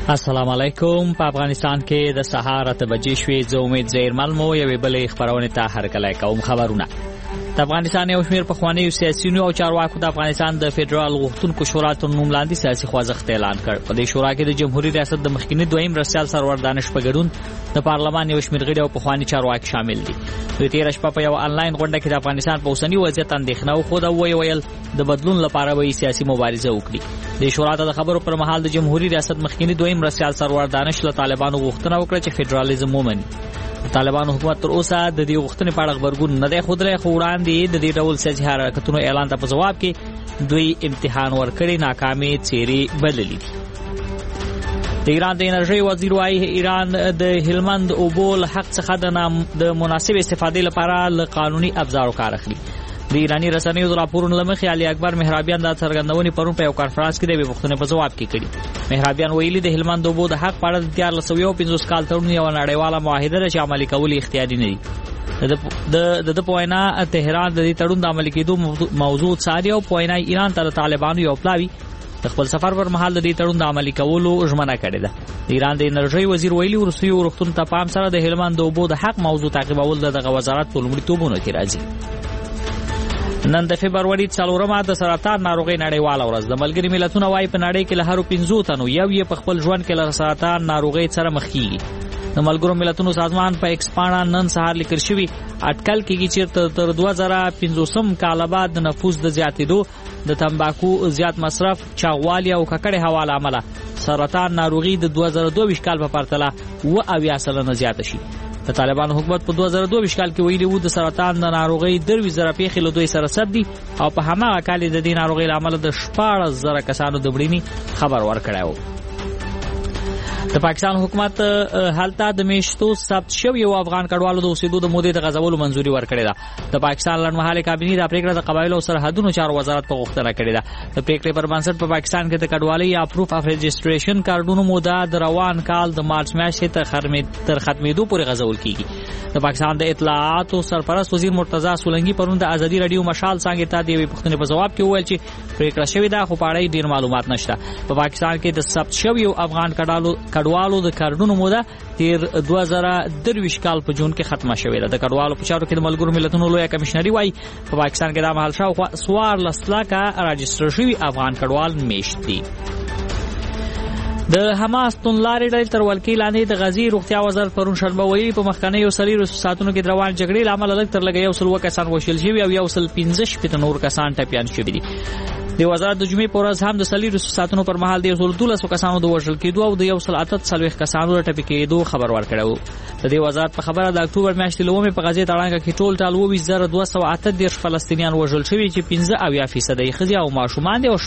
السلام علیکم. په افغانستان کې د سهار 8 بجې شوې. زه امید زیرمل مو یوې بلې خبرونه ته هرکلی کوم. خبرونه د افغانستان یو شمېر پخوانیو سیاسیونو او چارواکو د افغانستان د فدرال غوښتونکو شورا تر نوم لاندې سیاسي خوځښت اعلان کړ. په دې شورا کې د جمهوریت ریاست د مخکینی دویم مرستیال سرور دانش په ګډون د پارلمان یو شمېر غړي او پخوانی چارواکي شامل دي. دوی تېره شپه په یو انلاین غونډه کې د افغانستان په اوسني وضعیت اندېښنه وښوده او ویل د بدلون لپاره به سیاسي مبارزه وکړي. د شورا ته د خبرو پر مهال د جمهوریت ریاست مخکینی دویم مرستیال سرور دانش له طالبانو غوښتنه وکړه چې فدرالیزم ومني. طالبانو حکومت تر اوسه د دې غوښتنې په اړه خبرګون نه دی ښودلی، خو وړاندې د دې ډول سیاسي حرکتونو اعلان ته په جواب کې دوی امتحان ورکړی ناکامې څېرې بللي دي. د ایران د انرژۍ وزیر وايي ایران د هلمند اوبو له حق څخه د مناسب استفادې لپاره له قانوني ابزارو کار اخلي. د ایرانی رسنیو د راپورونو له مخې علي اکبر مهرابیان د څرګندونې پرون په یو کانفرنس کې د یوې پوښتنې په ځواب کې کړي. مهرابیان ویلي د هلمند اوبو د حق په اړه د 1350 کال تړون یوه نړیواله معاهده ده چې عملي کول یې اختیاري نه دي. د په وینا تهران د دې تړون د عملي کېدو موضوع څاري او په وینا ایران ته د طالبانو یو پلاوي د خپل سفر پر مهال د دې تړون د عملي کولو ژمنه کړې ده. د ایران د انرژۍ وزیر ویلي روسیې روغتون ته پام سره د هلمند اوبو د حق موضوع تعقیبول دغه وزارت په لومړیتوبونو کې راځي. نن د فبروري 4 د سرطان ناروغۍ نړیواله ورځ. د ملګري ملتونو وايي په نړۍ کې له هر 15 تنو یو یې په خپل ژوند کې له سرطان ناروغۍ سره مخ کیږي. د ملګرو ملتونو سازمان په ایکس پاڼه نن سهار لیکل شوی اټکل کېږي چې تر 2015 کال بعد د نفوس د زیاتېدو، د تمباکو زیات مصرف، چاغوالي او ککړې هوا له امله سرطان ناروغي د 2022 کال په پرتله 70% زیاته شي. د طالبانو حکومت په 2022 کال کې ویلي وو د سرطان د ناروغۍ 20,000 پیښې له دوی سره ثبت دي او په هماغه کال د دې ناروغۍ له امله د 14,000 کسانو د مړینې خبر ورکړی و. د پاکستان حکومت هلته د میشتو ثبت شویو افغان کډوالو د اوسېدو د مودې د غځولو منځوري ورکړې ده. د پاکستان لړمحاله کابینې د پریکړه د قبایلو او سرحدونو چارو وزارت په غوښتنه کړې ده. د پریکړې پر بنسټ په پاکستان کې د کډوالۍ یا پروف اف رجسټریشن کارډونو موده د روان کال د مارچ میاشتې تر ختمېدو پورې غځول کیږي. د پاکستان د اطلاعات او سرپرست وزیر مرتضی سولنګي پرون د ازادي رادیو مشال څنګه ته د یوې پوښتنې په جواب کې وویل چې پریکړه شوې ده خو په اړه ډیر معلومات نشته. په پاکستان کې د ثبت شویو افغان کډوالو د کارډونو موده تیر 2023 کال په جون کې ختمه شوې ده. د کډوالو په چارو کې د ملګرو ملتونو لویه کمشنري وايي په پاکستان کې د مهال شاوخوا 14 لکه راجستر شوي افغان کډوال میشت دي. د حماس توندلارې ډلې تر ولکې لاندې د غزې روغتیا وزارت پرون شنبه ویلي په مخکنیو 30 ساعتونو کې د روان جګړې له امله لږ تر لږه 100 کسان وژل شوي او 115 نور کسان ټپیان شوي دي. د وزارت د جمعې په ورځ هم د 30 ساعتونو پر مهال د 112 کسانو د وژل کېدو او د 148 کسانو د ټپي کېدو خبر ورکړی و. د دې وزارت په خبره د اکتوبر میاشتې لومې په غزې تړانګه کې ټول 22,238 فلسطینیان وژل شوي چې 15% یې ښځې او ماشومان دي او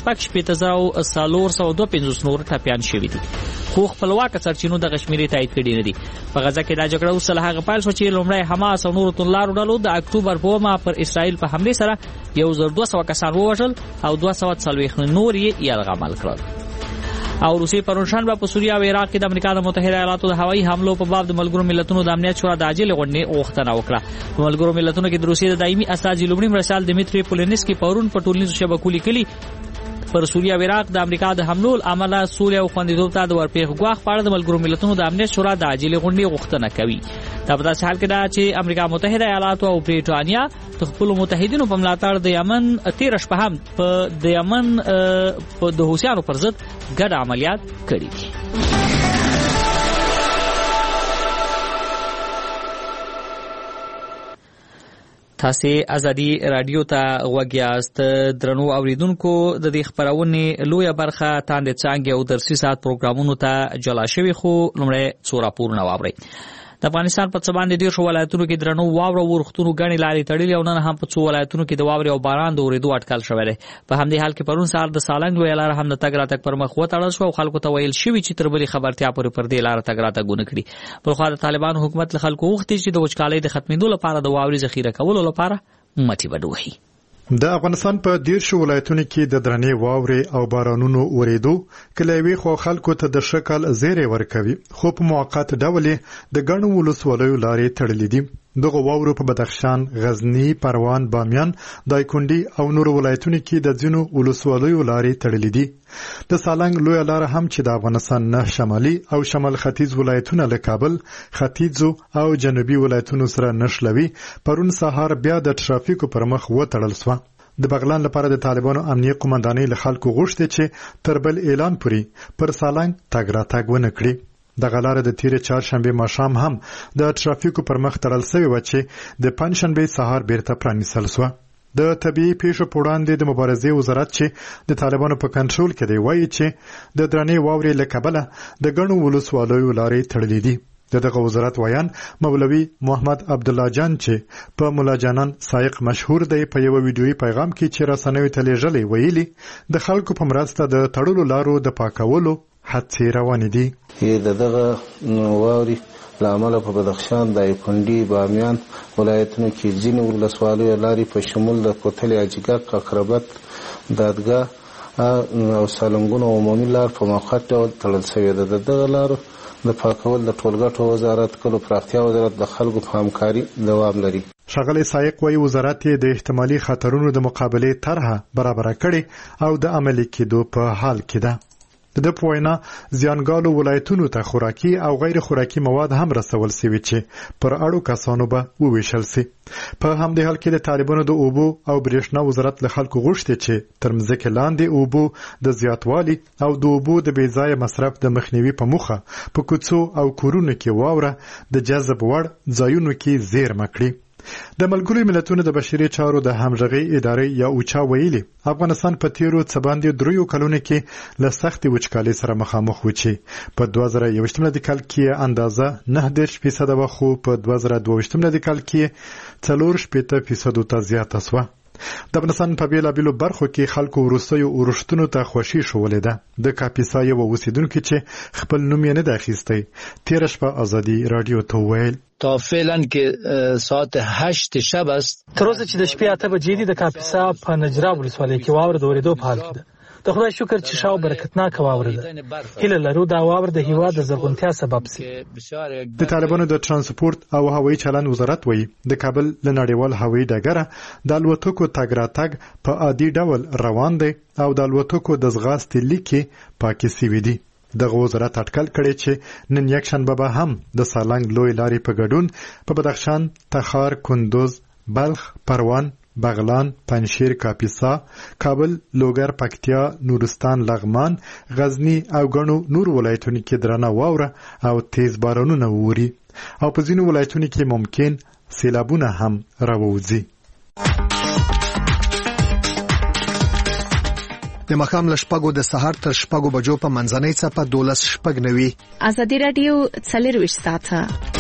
4,452 نور ټپیان شوي دي. خو خپلواکه سرچینو د غشمیري تایید کړي نه دي. په غزه کې دا جګړه اوس له هغه پیل شو چې لومړی حماس او نور توندلارو ډلو د اکتوبر په 1 پر اسرائیل په حمله سره 1,200 کسان ووژل او 240 نور یې یرغمل کړل. او روسي پرون شنبه په سوریه او عراق کې د امریکا د متحده ایالاتو د هوایي حملو په باب د ملګرو ملتونو د امنیت شورا د عاجل غونډې غوښتنه وکړه. په ملګرو ملتونو کې د روسیې د دایمي استازي لومړي مرسل دمیتری پولینسکي پرون په ټولنیزو شبکو لیکلي پر سوریه او عراق د امریکا د حملو عمله سوله او خوندیتوب ته د ورپېښ غواخ په اړه د ملګرو ملتونو د امنیت شورا د عاجل غونډې غوښتنه کوي. دا په داسې حال کې ده چې امریکا متحده ایالات او بریټانیا د خپل متحدینو په ملاتړ د یمن 13 شپه هم د یمن د حوثیانو پر ضد ګډ عملیات کړي دي. تاسو ازادي رادیو ته غوږ یاست. درنو اوریدونکو د دې خبرونه لویه برخه تاند څنګه او درسي سات پروګرامونو ته جلا شوی خو لمړی څو راپورونه واوري. د افغانستان په څبان د ډیر شو ولایتونو کې درنو واوره ورختونو غني لاري تړلې او نن هم په څو ولایتونو کې د واوري او باران د اوریدو اټکل شوی دی. په همدې حال کې پرون سهار د سالنګ ویلار هم د تګ راتګ پر مخ وتړل شو او خلکو ته ویل شوی چې تربلي خبرتیا پر دې لار تګ راتګ غونه کړي. په خو د طالبانو حکومت له خلکو وغوښتي چې د وچکالۍ د ختمېدو لپاره د واوري ذخیره کولو لپاره مټي وډوهي. د افغانستان په 13 ولایتونو کې د درنې واورې او بارانونو اوریدو کلیوي خو خلکو ته د شکل زیری ورکوي خو په موقت ډول د ګڼو ولسوالیو لارې تړلې دي. دغه واورو په بدخشان، غزنی، پروان، بامیان، دایکنډي او نور ولایتونو کې د ځینو ولسوالیو لارې تړلې دي. د سالنګ لویه لاره هم چې د افغانستان نه شمالي او شمال ختیځ ولایتونه له کابل، ختیځو او جنوبي ولایتونو سره نښلوي، پرون سهار بیا د ترافیکو پر مخ وتړل سوه. د بغلان لپاره د طالبانو امنیه قومندانۍ له خلکو غوښتي چې تر بل اعلان پورې پر سالنګ تګ راتګ ونه کړي. دغه لاره د تیرې چهارشنبې ماښام هم د ترافیکو پر مخ تړل سوې وه چې د پنجشنبې سهار بیرته پرانیستل سوه. د طبیعي پیښو په وړاندې د مبارزې وزارت چې د طالبانو په کنټرول کې دی وایي چې د درنې واورې له کبله د ګڼو ولسوالیو لارې تړلې دي. دغه وزارت ویان مولوي محمد عبدالله جان چې په مولا جانان سایق مشهور دی په یو ویډیویي پیغام کې چې رسنیو ته لیږلی ویلي د خلکو په مرسته د تړلو لارو د پاکولو هڅې روانې دي. دغه واورې له امله په بدخشان، دایکنډي، بامیان ولایتونو کې ځینې ولسوالیو لارې په شمول د کوتل، اجګک، اقربت، دادګاه او سالنګونو عمومي لار په موقت ډول تړل شوې ده. دغه لارو د پاکول د ټولګټو وزارت، کلو پراختیا وزارت د خلکو په همکاري دوام لري. ښاغلی سایق وايي وزارت یې د احتمالي خطرونو د مقابلې طرحه برابره کړې او د عملي کېدو په حال کې ده. د په وینا زیانګالو ولایتونو ته خوراکي او غیر خوراکي مواد هم رسول سوي چې پر اړو کسانو به وویشل سي. په همدې حال کې د طالبانو د اوبو او برېښنا وزارت له خلکو غوښتي چې تر مځکې لاندې اوبو د زیاتوالي او د اوبو د بې ځایه مصرف د مخنیوي په موخه په کوڅو او کورونو کې واوره د جذب وړ ځایونو کې زیرمه کړي. د ملګرو ملتونو د بشري چارو د همغږۍ ادارې یا اوچا ویلي افغانستان په تیرو څه باندې 3 کلونو کې له سختې وچکالۍ سره مخامخ و چې په 2021 میلادي کې اندازه 9% وه، خو په 2022 میلادي کې 4% ته زیاته شوه. د افغانستان په بیلابیلو برخو کې خلکو وروستیو اورښتونو ته خوښي ښولې ده. د کاپیسا یو اوسیدونکي چې خپل نوم یې نه دی اخیستی تېره شپه ازادي راډیو ته وویل تا فعلا که ساعت 8 شب است. تر اوسه چې د شپې 8 بجې دي د کاپیسا په نجرا ولسوالۍ کې واوره د اورېدو په حال کې ده. د خدای شکر چې شاو برکتناکه واوره ده. هیله لرو دا واوره د هیواد د زرغونتیا سبب سي. د طالبانو د ترانسپورت او هوایي چلند وزارت وایي د کابل له نړیوال هوایي ډګره د الوتکو تګ راتګ په عادي ډول روان دی او د الوتکو د ځغاستې لیکې پاکې سوي دي. دغه وزارت اټکل کړی چې نن یکشنبه به هم د سالنګ لوی لارې په ګډون په بدخشان، تخار، کندوز، بلخ، پروان، بغلان، پنجشیر، کاپیسا، کابل، لوګر، پکتیا، نورستان، لغمان، غزنی او ګڼو نور ولایتونو کې درنه واوره او تیز بارانونه ووري او په ځینو ولایتونو کې ممکن سیلابونه هم راووځي. د مخام لشپګو د سحر تر شپګو بجو په منځنۍ څپه 12:09 ازادي رادیو 24 ساعته.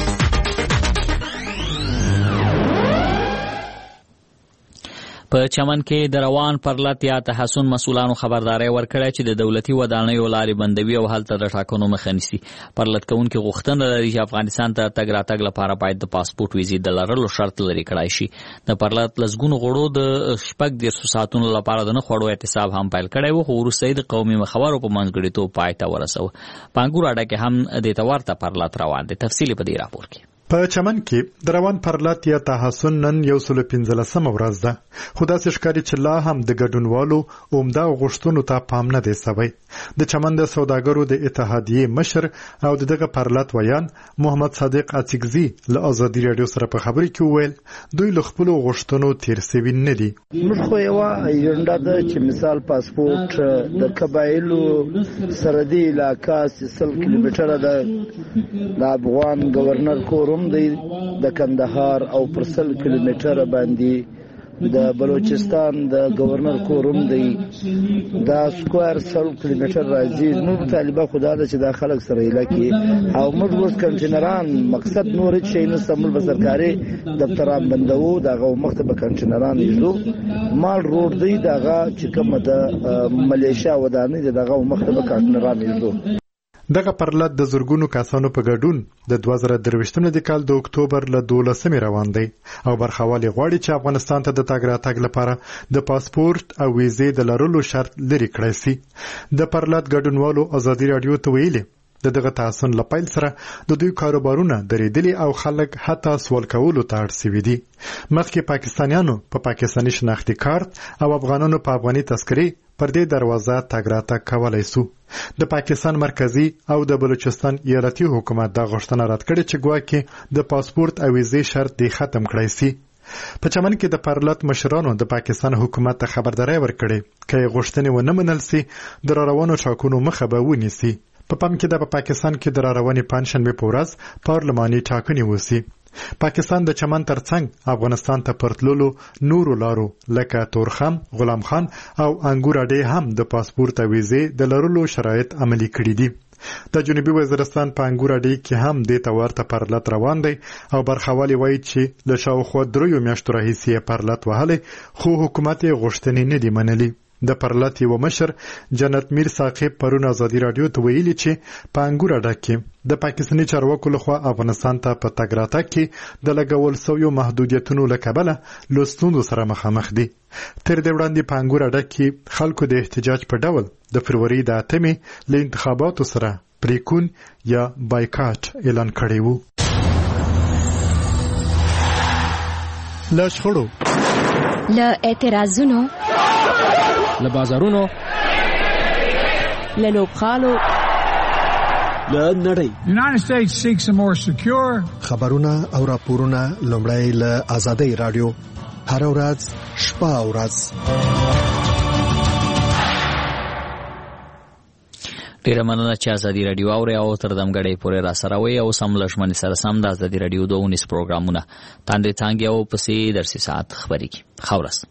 په چمن کې د روان پرلط یا تحسن مسؤلانو خبرداري ورکړه چې د دولتي ودانیو لارې بندوي او هلته د ټاکنو مخه نیسي. پرلط کوونکي غوښتنه لري چې افغانستان ته تګ راتګ لپاره باید د پاسپورت ویزې د لرلو شرط لري کړای شي. د پرلط لسګونو غړو د 14 ساعتونو لپاره د نه خوړو احتساب هم پیل کړی و، خو وروسته د قومي مخابرو په منځګړیتوب پای ته ورسوه. پانګور اډه کې هم د تورته پرلط روان دي. تفصیلی په دې راپور کې. په چمن کې د روان پرلط یا تحسن نن 115 ورځ ده، خو داسې ښکاري چې لا هم د ګډونوالو عمده غوښتنو ته پام نه دی سوی. د چمن د سوداګرو د اتحادیې مشر او دغه پرلط ویان محمد صادق اڅکزي له ازادي راډیو سره په خبرې کې وویل دوی له خپلو غوښتنو تیر سوي نه دي. موږ خو یوه ایجنډا ده چې مثال پاسپورت د قبایلو سرحدي علاقه 30 کیلومتره ده، د افغان گورنر کور دی د کندهار او پر 100 کیلومتره باندې د بلوچستان د گورنر کوروم دی دا سکوائر 100 کیلومتر راځي. موږ طالبه خدا د چې د خلک سره علاقې او موږ اوس کنټینران مقصد نور شي نه سمول به سرکاري دفتران بندو دغه مکتب کنټینران یزو مال روډ دی دغه چې کومه د ملیشیا ودانې دغه مکتب کنټینران یزو. دغه پرلط د زرګونو کسانو په ګډون د 2023 کال د اکتوبر له 12 روان دی او برخوالي غواړي چې افغانستان ته د تګ راتګ لپاره د پاسپورت او ویزې د لرلو شرط لري کړی شي. د پرلط ګډونوالو ازادي راډیو ته ویلي دغه تحسن لپاره سره د دوی کاروبارونه درېدلي او خلک حتی سوال کولو ته اړ شوي دي. مخکې پاکستانیانو په پاکستاني شناختي کارت او افغانانو په افغاني تذکرې پر دې دروازه تګ راتګ کولی سو. د پاکستان مرکزی او د بلوچستان ایالتي حکومت دا غوښتنه رد کړې چې ګواکې د پاسپورت او ویزې شرط دی ختم کړی سي. په چمن کې د پارلت مشرانو د پاکستان حکومت ته خبرداري ورکړې چې غوښتنې ونه منل سي د راروانو ټاکنو مخه به ونیسي. په پام کې د پاکستان کې د راروانې پنځشنبه په ورځ پارلماني ټاکنې وسی. پاکستان د چمن ترڅنګ افغانستان ته پرتللو نورو لارو لکه تورخم، غلام خان او انګور اډې هم د پاسپورت او ویزې د لرلو شرایط عملي کړي دي. د جنوبي وزیرستان په انګور اډې کې هم د تورته پرلت روان دی او برخوالي وایي چې له شاوخوا 3 میاشتو راهیسې پرلت وهلی خو حکومت یې غوښتنې نه دي منلي. د پرلت یو مشر جنت میر ثاقب پرون ازادي رادیو ته ویلي چې په انګور اډه کې د پاکستاني چارواکو لخوا افغانستان ته په تګ راتګ کې د لګول شویو محدودیتونو له کبله له ستونزو سره مخامخ دي. تر دې وړاندې په انګور اډه کې خلکو د احتجاج په ډول د فروری د 8 له انتخاباتو سره پریکون یا بایکاټ اعلان کړی وو. له شخړو، له اعتراضونو، له بازارونو، له لوبغالو، له نړۍ. United States seeks a more secure. خبرونه او راپورونه لومړی له آزادۍ رادیو هر ورځ شپه او ورځ. ډیره مننه چې ازادي رادیو اوري او تر دمګړې پورې را سره وي او سم لښمن سره سم د ازادي رادیو 19 پروګرامونه تاندې څنګه او پسې درسي ساعت خبري کی خورس.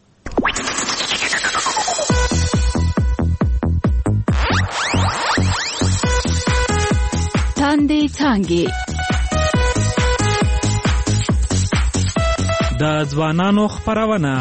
تاندې څنګه د ځوانانو خبرونه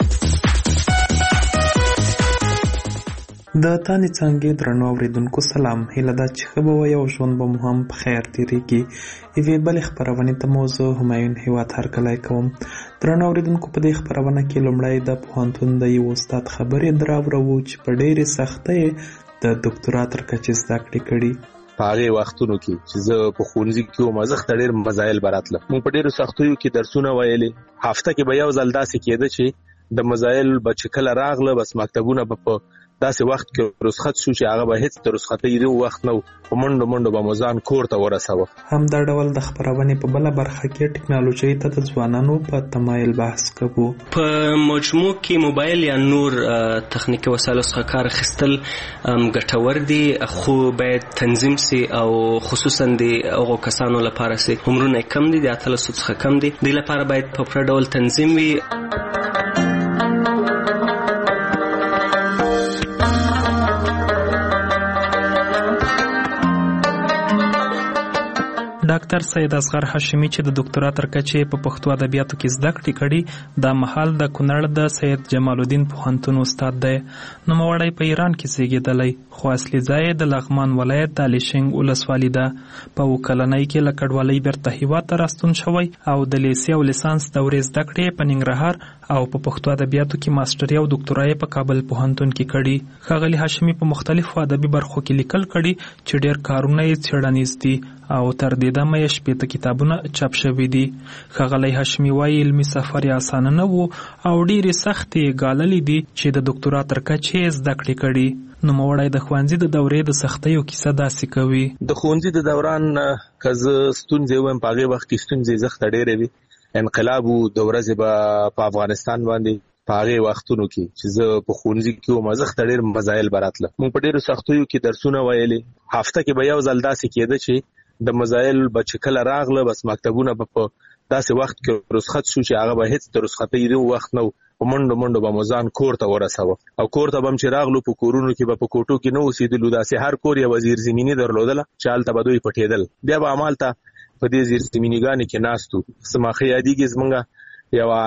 د تانې څنګه درنو اوریدونکو سلام. هیله ده چې ښه به وئ او ژوند به مو هم په خیر تېرېږي. یوې بلې خپرونې ته مو زه همایون هیواد هرکلی کوم. درنو اوریدونکو په دې خپرونه کې لومړی د پوهنتون د یو استاد خبرې دراوړو چې په ډېرې سختۍ د ډاکټرا تر کچې زده کړې کړي. په هغه وختونو کې چې زه په ښوونځي کې وم زه ډېر مزایل براتله. مونږ په ډېرو سختیو کې درسونه ویلې. هفته کې به یو ځل داسې کېده چې د مزایل به چې کله راغله بس مکتبونه به په داسې وخت کې رخصت شو چې هغه به هیڅ د رخصتۍ دی وخت نو په منډو به مزان کور ته ورساوه. هم دا ډول د خبرونې په بله برخه کې ټکنالوژي ته د ځوانانو په تمایل بحث کوو. په مجموع کې موبایل یا نور تخنیکي وسایلو څخه کار اخیستل ګټور دي خو باید تنظیم سي او خصوصا د هغو کسانو لپاره سي عمرونه کم دي د 18 څخه کم دي د لپاره باید په پوره ډول تنظیم وي. ډاکټر سید اصغر هاشمي چې د ډاکټرا تر کچې په پښتو ادبیاتو کې زده کړې کړي د مهال د کونړ د سید جمال الدین پوهنتون استاد دی. نوموړی په ایران کې زیږېدلی خو اصلي ځای د لغمان ولایت د الیشنګ ولسوالي ده. په 9 کلنۍ کې له کډوالۍ بیرته هیواد ته راستون شوی او د لیسې او لیسانس دورې زده کړې په ننګرهار او په پښتو ادبیاتو کې ماستري او ډاکټرا یې په کابل پوهنتون کې کړي. ښاغلي هاشمي په مختلفو ادبي برخو کې لیکل کړي چې ډېر کارونه یې څېړنیز دي او تر دې دمه یې 15 کتابونه چاپ شوي دي. ښاغلی هاشمي وایي علمي سفر یې اسانه نه و او ډېرې سختې ګاللې دي چې د ډاکټرا تر کچې یې زده کړې کړي. نوموړی د ښوونځي د دورې د سختیو کیسه داسې کوي. د ښوونځي د دوران که زه ستونزې وایم په هغې وخت کې ستونزې زښته ډېرې وي. انقلاب و د ورځې به په افغانستان باندې په هغې وختونو کې چې زه په ښوونځي کې وم زښته ډېر مزایل براتله. مونږ په ډېرو سختیو کې درسونه ویلې. هفته کې به یو ځل داسې کېده چې د مزایل به چې کله راغله بس مکتبونه به په داسې وخت کې رخصت شو چې هغه به هیڅ د رخصتۍ دی وخت نو په منډو به مزان کور ته ورساوه. او کور ته به چې راغلو په کورونو کې به په کوټو کې نه اوسېدلو. داسې هر کور یوه زیرزمیني درلودله چې هلته به دوی پټېدل. بیا به همالته په دې زیرزمینیګانې کې ناست وو. څه ماښه یادېږي زمونږ یوه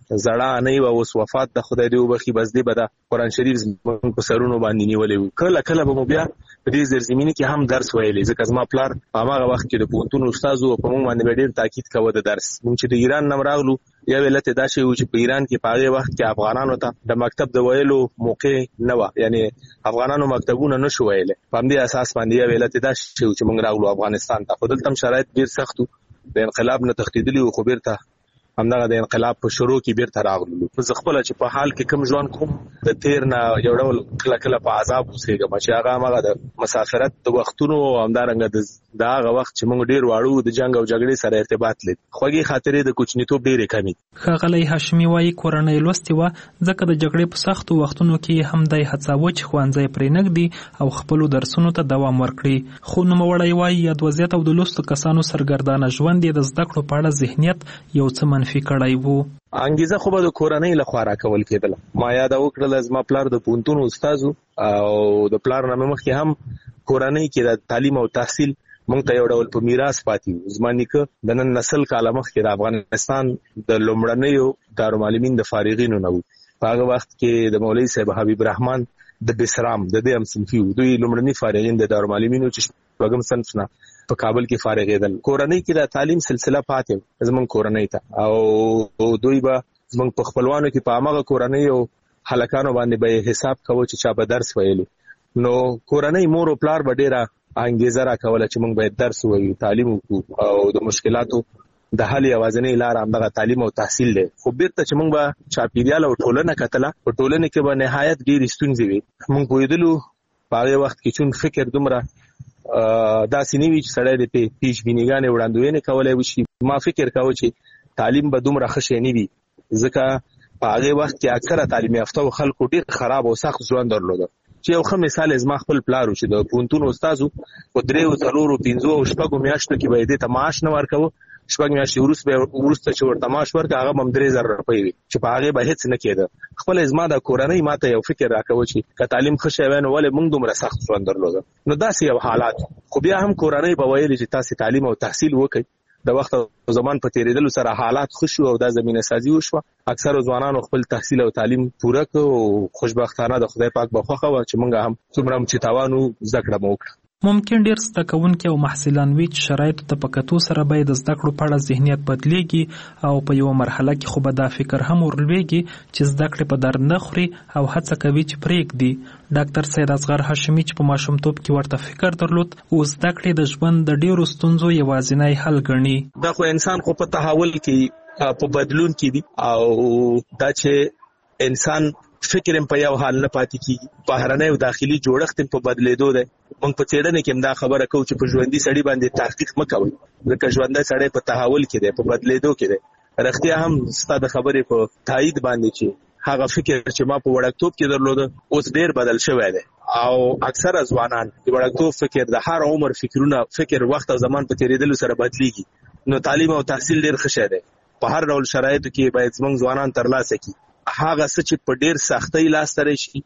زړه نه و اوس وفات د خدای دی وبخي بس دی به د قرآن شریف په سرونو باندې نیولې کله کله به مو بیا په دې زمینه کې هم درس ویلې ځکه زما پلار هغه وخت کې د پونتون استاد او په موږ باندې ډېر تاکید کوي د درس موږ چې د ایران نم راغلو یا ولته دا شی چې په ایران کې په هغه وخت کې افغانانو ته د مکتب د ویلو موقع نه و یعنی افغانانو مکتبونه نشو ویل په دې اساس باندې یا ولته دا شی چې موږ راغلو افغانستان ته خو دلته شرایط ډیر سختو د انقلاب نه تښتیدلی او خو بیرته همدغه د انقلاب په شروع کې بیرته راغلو زه خپل چې په حال کې کم ژوند کوم د تیر نه یو ډول کله کله په عذاب اوسېږم چې هغه د مسافرت د وختونو همدارنګه د هغه وخت چې موږ ډیر واړو د جنگ او جګړې سره ارتباط لري خوږی خاطرې د کوچنیتوب ډېرې کمې ښاغلی هاشمي وایي کورنۍ لوستې وه ځکه د جګړې په سختو وختونو کې هم دی هڅاوه چې ښوونځی پرې نږدي او خپلو درسونو ته دوام ورکړي خو نوموړی وایي یاد وضعیت او د لوستو کسانو سرګردانه ژوند یې د زده کړو په اړه ذهنیت یو څه منفي کړی وو انګیزه خو به د کورنۍ لخوا راکول کېدله ما یاد وکړل زما پلار د پونتون استاد او د پلار نه مخکې هم کورنۍ کې د تعلیم او تحصیل مونږ ته یو ډول په میراث پاتې زما نیکه د نن نسل کاله مخکې د افغانستان د لومړنیو دارالمعلمین د فارغینو نه و په هغه وخت کې د مولوي صاحب حبیب الرحمن د بسرام د دې هم صنفي دوی لومړني فارغین د دارالمعلمینو چې وګم صنف نه په کابل کې فارغېدل کورنۍ کې د تعلیم سلسله پاتې زمونږ کورنۍ ته او دوی به زمونږ په خپلوانو کې په هغه کورنۍ او هلکانو باندې به حساب کوو چې چا به درس ویلي نو کورنۍ مور او پلار به ډېره انګیزه راکوله چې موږ باید درس ووایو تعلیم وکړو او د مشکلاتو د حل یوازینۍ لار همدغه تعلیم او تحصیل دی خو بیرته چې موږ به چاپیریال او ټولنه کتله په ټولنه کې به نهایت ډېرې ستونزې وي موږ پوهېدلو په هغې وخت کې چون فکر دومره داسې نه وي چې سړی د پیش بینیګانې وړاندوینې کولی وشي ما فکر کوه چې تعلیم به دومره ښه شی نه وي ځکه په هغې وخت کې اکثره تعلیم یافته خلکو ډېر خراب او سخت ژوند درلوده چې یو ښه مثال زما خپل پلار چې د پونتون استاد په 3 4 5 او 6 میاشتو کې به دې ته معاش نه ورکوه 6 میاشتې وروسته چې ورته معاش ورکړه هغه هم 3000 روپۍ وي چې په هغې به هېڅ نه کېده خپل زما د کورنۍ ماته یو فکر راکوه چې که تعلیم ښه شی وی نو ولې موږ دومره سخت ژوند درلوده نو داسې یو حالات خو بیا هم کورنۍ به ویلې چې تاسې تعلیم او تحصیل وکړئ د وخت او زمان په تیریدلو سره حالات ښه شو او دا زمینه سازي وشوه اکثرو ځوانانو خپل تحصیل او تعلیم پوره کړ او خوشبختانه د خدای پاک په خوښه وه چې موږ هم څومره چې تاوان وو زده کړه مو وکړه ممکن ډیر زده کوونکي او محصلان وي چې شرایطو ته په کتو سره باید د زده کړو په اړه ذهنیت بدلیږي او په یو مرحله کې خو به دا فکر هم ورلویږي چې زده کړې په درد نه خوري او هڅه کوي چې پرېږدي ډاکټر سید اصغر هاشمي چې په ماشومتوب کې ورته فکر درلود او زده کړې د ژوند د ډیرو ستونزو یوازینی حل ګڼي دا خو انسان خو په تحول کې په بدلون کې دي او دا چې انسان فکر هم په یو حال نه پاتې کیږي بهرنی او داخلي جوړښت هم په بدلیدو دی موږ په څېړنه کې هم دا خبره کوو چې په ژوندي سړي باندې تحقیق مه کوئ ځکه ژوندی سړی په تحول کې دی په بدلیدو کې دی رښتیا هم ستا د خبرې په تایید باندې چې هغه فکر چې ما په وړکتوب کې درلوده اوس ډېر بدل شوی دی او اکثره ځوانان د وړکتوب فکر د هر عمر فکرونه فکر وخت او زمان په تېرېدلو سره بدلیږي نو تعلیم او تحصیل ډېر ښه شی دی په هر ډول شرایطو کې باید زموږ ځوانان ترلاسه کړي هغه څه چې په ډېر سختۍ لاسته راشي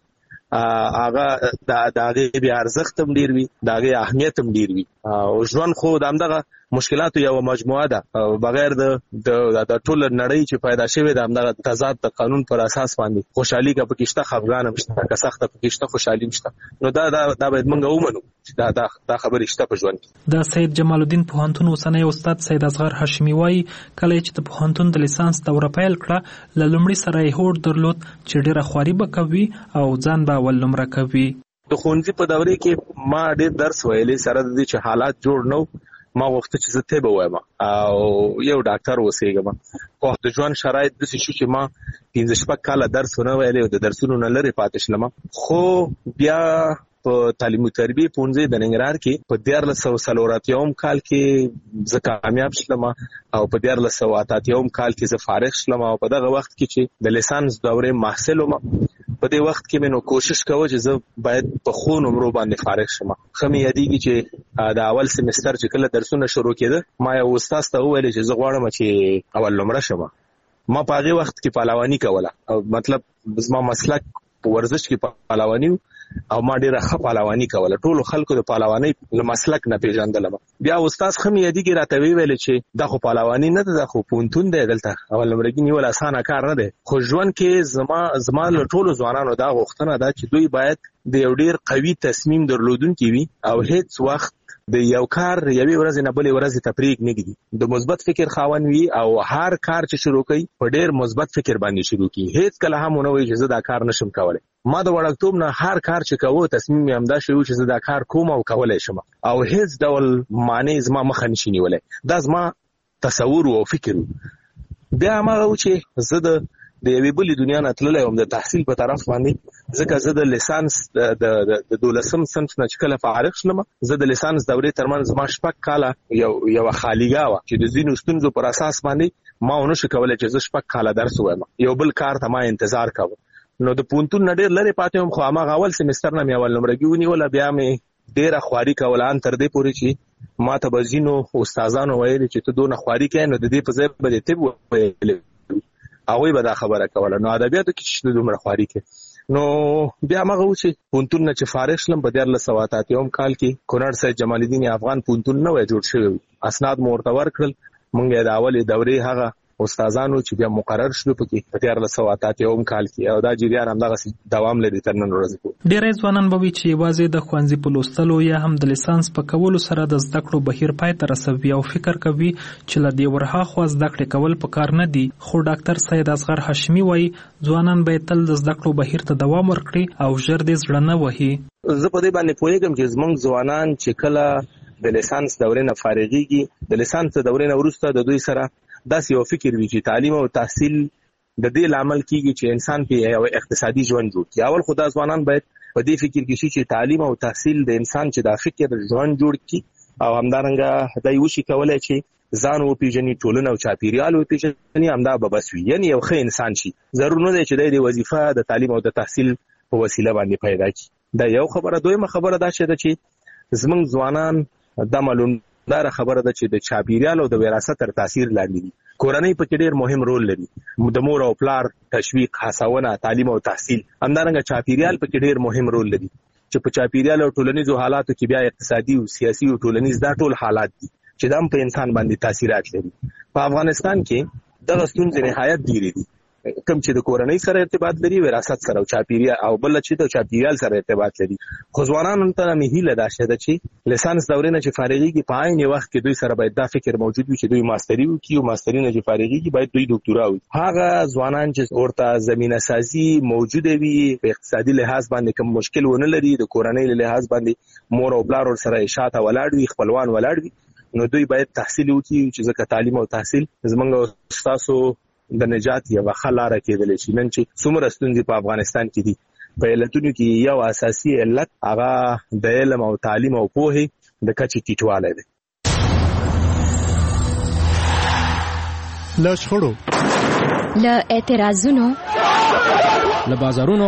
هغه د هغې بیا ارزښت هم ډېر وي د هغې اهمیت هم ډېر وي او ژوند خو د همدغه مشکلاتو یو مجموعه ده بغیر د ټوله نړۍ چې پیدا شوې ده همدغه تضاد د قانون پر اساس باندې خوشحالي که پکې شته خفګان هم شته که سخته پکې شته خوشحالي هم شته نو دا باید موږ ومنو چې دا خبرې شته په ژوند کې د سید جمال الدین پوهنتون اوسنی استاد سید اصغر هاشمي وایي کله چې د پوهنتون د لیسانس دوره پیل کړه له لومړي سره یې هوډ درلود چې ډېره خواري به کوي او ځان به اول نمره کوي د ښوونځي په دورې کې ما ډېر درس ویلی سره د دې چې حالات جوړ نه ما غوښته چې زه طب ووایم او یو ډاکټر اوسېږم خو د ژوند شرایط داسې شو چې ما 15 کاله درس ونه ویلی او د درسونو نه لرې پاتې شلم خو بیا په تعلیم او تربیه پونځې د ننګرهار کې په 1440 کال کې زه کامیاب شلم او په 1488 کال کې زه فارغ شلم او په دغه وخت کې چې د لیسانس دورې محصل وم په دې وخت کې مې نو کوشش کوه چې زه باید په ښو نمرو باندې فارغ شم ښه مې یادېږي چې د اول سمستر چې کله درسونه شروع کېده ما یو استاد ته وویل چې زه غواړم چې اول نمره شم ما په هغې وخت کې پهلواني کوله او مطلب زما مسلک په ورزش کې پهلواني او ما ډیره ښه پهلواني کوله. ټولو خلکو د پهلواني له مسلک نه پیژندلم. بیا استاد خمي یادګي راته ویل چې دا خو پهلواني نه ده، دا خو پونتون دی دلته. اول نمبرګي نیول اسانه کار نه دی، خو ژوند کې زما له ټولو ځوانانو دا غوښتنه ده چې دوی باید د یو ډیر قوي تصمیم درلودونکي وي او هیڅ وخت د یو کار یوې ورځې نه بلې ورځې ته پرېږ نه ږدي. د مثبت فکر خاوند وي او هر کار چې شروع کوي په ډیر مثبت فکر باندې شروع کوي. هیڅ کله هم ونه وایي چې زه دا کار نشم کولی. ما د وړکتوب نه هر کار چې کوو تصمیم یې همدا شوی چې زه دا کار کوم او کولی شم او هیڅ ډول معنی زما مخه نشي نیولی. دا زما تصور او فکر و. بیا هماغه و چې زه د یوې بلې دنیا نه تللی وم د تحصیل په طرف باندې، ځکه زه د لیسانس د 12م صنف نه چې کله فارغ شلم، زه د لیسانس دورې ترمنځ زما 6 کاله یوه خالیګاه وه چې د ځینو ستونزو پر اساس باندې ما ونه شو کولی چې زه 6 کاله درس ووایم. یو بل کار ته ما انتظار کوه. نو د پونتون نه ډېر لرې پاتې وم، خو هماغه اول سمستر نه مې اول نمرګي ونیوله. بیا مې ډېره خواري کوله ان تر دې پورې چې ما ته به ځینو استادانو ویلي چې ته دونه خواري کوې نو د دې په ځای به دې طب ویلی، هغوی به دا خبره کوله. نو ادبیاتو کې چې دومره خواري کوې. نو بیا هماغه و چې پونتون نه چې فارغ شلم په 1488 کال کې کونړ سید جمال الدین افغان پونتون نه وی جوړ شوی. اسناد مو ورته ورکړل. موږ یې د اولې دورې هغه استادانو چې بیا مقرر شلو پکې په 1488 کال کې، او دا جریان همدغسې دوام لري تر نن ورځې پورې. ډېری ځوانان به وي چې یوازې د ښوونځي په لوستلو یا هم د لیسانس په کولو سره د زده کړو بهیر پای ته رسوي او فکر کوي چې له دې ورهاخوا زده کړې کول پکار نه دي. خو ډاکټر سید اصغر هاشمي وایي ځوانان باید تل د زده کړو بهیر ته دوام ورکړي او ژر دې زړه نه وهي. زه په دې باندې پوهېږم چې زموږ ځوانان چې کله د لیسانس دورې نه فارغېږي، د لیسانس دورې نه وروسته د دوی سره داسې یو فکر وي چې تعلیم او تحصیل د دې لامل کیږي چې انسان په یو اقتصادي ژوند جوړ کړي. اول خو دا ځوانان باید په دې فکر کې شي چې تعلیم او تحصیل د انسان چې دا فکر ژوند جوړ کړي او همدارنګه دا وشي کولای چې ځان وپېژني، ټولنه او چاپیریال وپېژني، همدا به بس وي، یعنی یو ښه انسان شي. ضرور نه دی چې د وظیفه د تعلیم او د تحصیل په وسیله باندې پیدا کړي. دا یو خبره. دویمه خبره دا چې زموږ ځوانان دا معلوم دار خبره ده چې د چاپیریال او د وراثت تر تاثیر لاندې دي. کورنۍ پکې ډېر مهم رول لري. د مور او پلار تشویق، هڅونه، تعلیم او تحصیل. همدارنګه چاپیریال پکې ډېر مهم رول لري چې په چاپیریال او ټولنیزو حالاتو کې بیا اقتصادي او سیاسي او ټولنیز دا ټول حالات دي چې دا هم په انسان باندې تاثیرات لري. په افغانستان کې دغه ستونزې نهایت ډېرې دي، کوم چې د کورنۍ سره ارتباط لري، وراثت سره او چاپیریال، او بل چې د چاپیریال سره ارتباط لري. خو ځوانانو ته مې هیله دا شته چې لیسانس دورې نه چې فارغېږي په عین وخت کې دوی سره باید دا فکر موجود وي چې دوی ماستري وکړي او ماستري نه چې فارغېږي باید دوی ډاکټورا وکړي. هغه ځوانان چې ورته زمینه سازي موجوده وي، په اقتصادي لحاظ باندې کوم مشکل ونه لري، د کورنۍ له لحاظ باندې مور او پلار ورسره شاته ولاړ وي، خپلوان ولاړ وي، نو دوی باید تحصیل وکړي چې ځکه تعلیم او تحصیل زموږ ستاسو د نجات یو ښه لاره کېدلی شي. نن چې څومره ستونزې په افغانستان کې دي، په علتونو کې یو اساسي علت هغه د علم او تعلیم او پوهې د کچې ټیټوالی دی. له شخړو، له اعتراضونو، له بازارونو،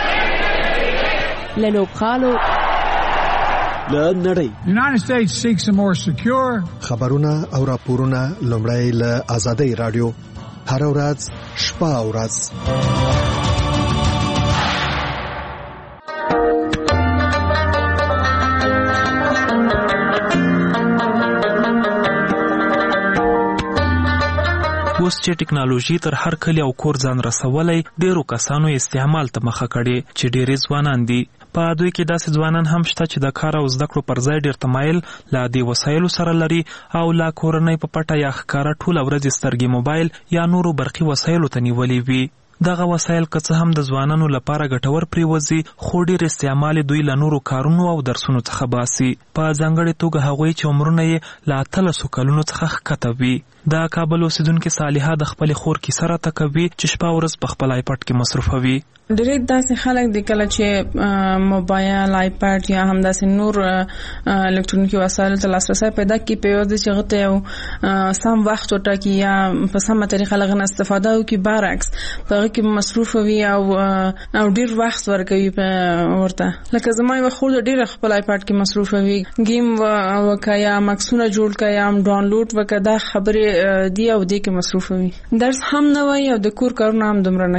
له لوبغالو، له نړۍ. United States seeks a more secure. خبرونه او راپورونه لومړی له آزادۍ رادیو هر ورځ شپه او ورځ. اوس چې ټکنالوژي تر هر کلی او کور ځان رسولی، ډیرو کسانو استعمال ته مخه کړي چې ډیرې ځوانان دي. په دوی کې داسې ځوانان هم شته چې د کار او زده کړو پر ځای ډیر تمایل له دې وسایلو سره لري او لا کورنۍ په پټه یا ښکاره ټوله ورځ سترګې موبایل یا نورو برقي وسایلو ته نیولې وي. دغه وسایل که څه هم د ځوانانو لپاره ګټور پریوځي، خو ډیر استعمال دوی له نورو کارونو او درسونو څخه باسي، په ځانګړې توګه هغوی چې عمرونه یې له 13 کلونو څخه ښکته وي. د کابل اوسیدونکې صالحه د خپلې خور کیسه راته کوي چې شپه ورځ په خپل آیپډ کې مصروفوي. ډېر داسې خلک دي کله چې موبایل، آیپډ یا هم داسې نور الکترونیکي وسایلو ته لاسرسی پیدا کړي، په یوازې چې هغه ته یو سم وخت وټاکي یا په سمه طریقه له هغه نه استفاده وکړي، برعکس په هغه کې مصروف وي او ډېر وخت ورکوي ورته. لکه زما یوه خور ډېره خپل آیپډ کې مصروف وي، گیم وکړه یا مکسونه جوړ کړه یا هم ډاونلوډ وکړه، دا خبرې دی او دې کې مصروف وي. درس هم نه وایي او د کور کارونه هم دومره نه کوي.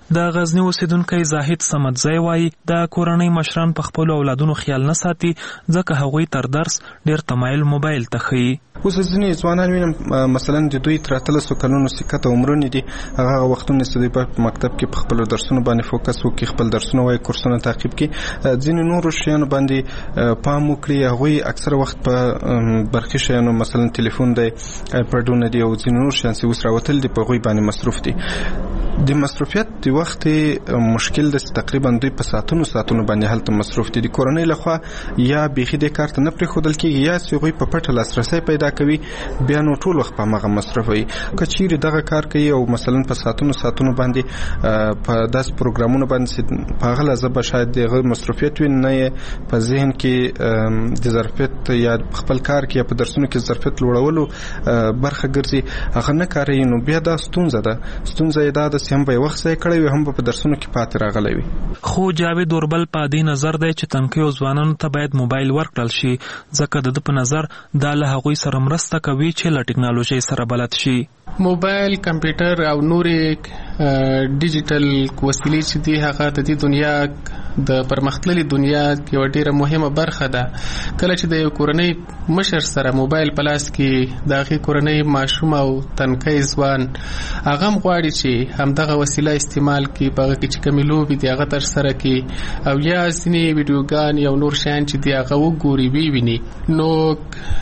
د غزنی اوسیدونکو زاهد سمدزی وایي د کورنۍ مشران په خپل اولادونو خیال نه ساتي ځکه هغوی تر درس ډیر تمایل موبایل ته ښیي. اوس ځینې ځوانان وینم مثلا د دوی تر 13 کلونو سکته عمرونه دي، هغه وختونه چې دوی په مکتب کې په خپل درسونو باندې فوکس وکړي، خپل درسونه وایي، کورسونه تعقیب کړي، ځینې نورو شیانو باندې پام وکړي. هغوی اکثره وخت په برخي شیانو مثلا ټلیفون دی، آیپډونه دي او ځینې نور شیان چې اوس راوتل دي په هغوی باندې مصروف دي. د مصروفیت د وخت مشکل د تقریبا دوی په ساعتونو باندې هلته مصروف دي. د کورنۍ لخوا یا بیخي د کار ته نه پرېښودل کېږي یا چې هغوی په پټه لاسرسی پیدا کوي، بیا نو ټول وخت په هغه مصروف وي. که چیرې دغه کار کوي او مثلا په ساعتونو باندې په داسې پروګرامونو باندې په هغه لحظه به شاید دغه مصروفیت وي، نه یې په ذهن کې د ظرفیت یا خپل کار کې یا په درسونو کې ظرفیت لوړولو برخه ګرځي، هغه نه کاروي، نو بیا دا ستونزه یې دا ده چې هم به یې وخت ضایع کړی وي، هم به په درسونو کې پاتې راغلی وي. خو جاوید اوربل په دې نظر دی چې تنکیو ځوانانو ته باید موبایل ورکړل شي ځکه د ده په نظر دا له هغوی سره مرسته کوي چې له ټکنالوژۍ سره بلد شي. موبایل، کمپیوټر او نورې ډیجیټل وسیلې چې دي هغه د دې دنیا د پرمختللې دنیا یوه ډیره مهمه برخه ده. کله چې د یو کورنۍ مشر سره موبایل په لاس کې د هغې کورنۍ ماشوم او تنکی ځوان هغه هم غواړي چې همدغه وسیله استعمال کړي، په هغه کې چې کومې لوبې دي هغه ترسره کړي او یا ځینې ویډیوګان یا نور شیان چې دي هغه وګوري وویني. نو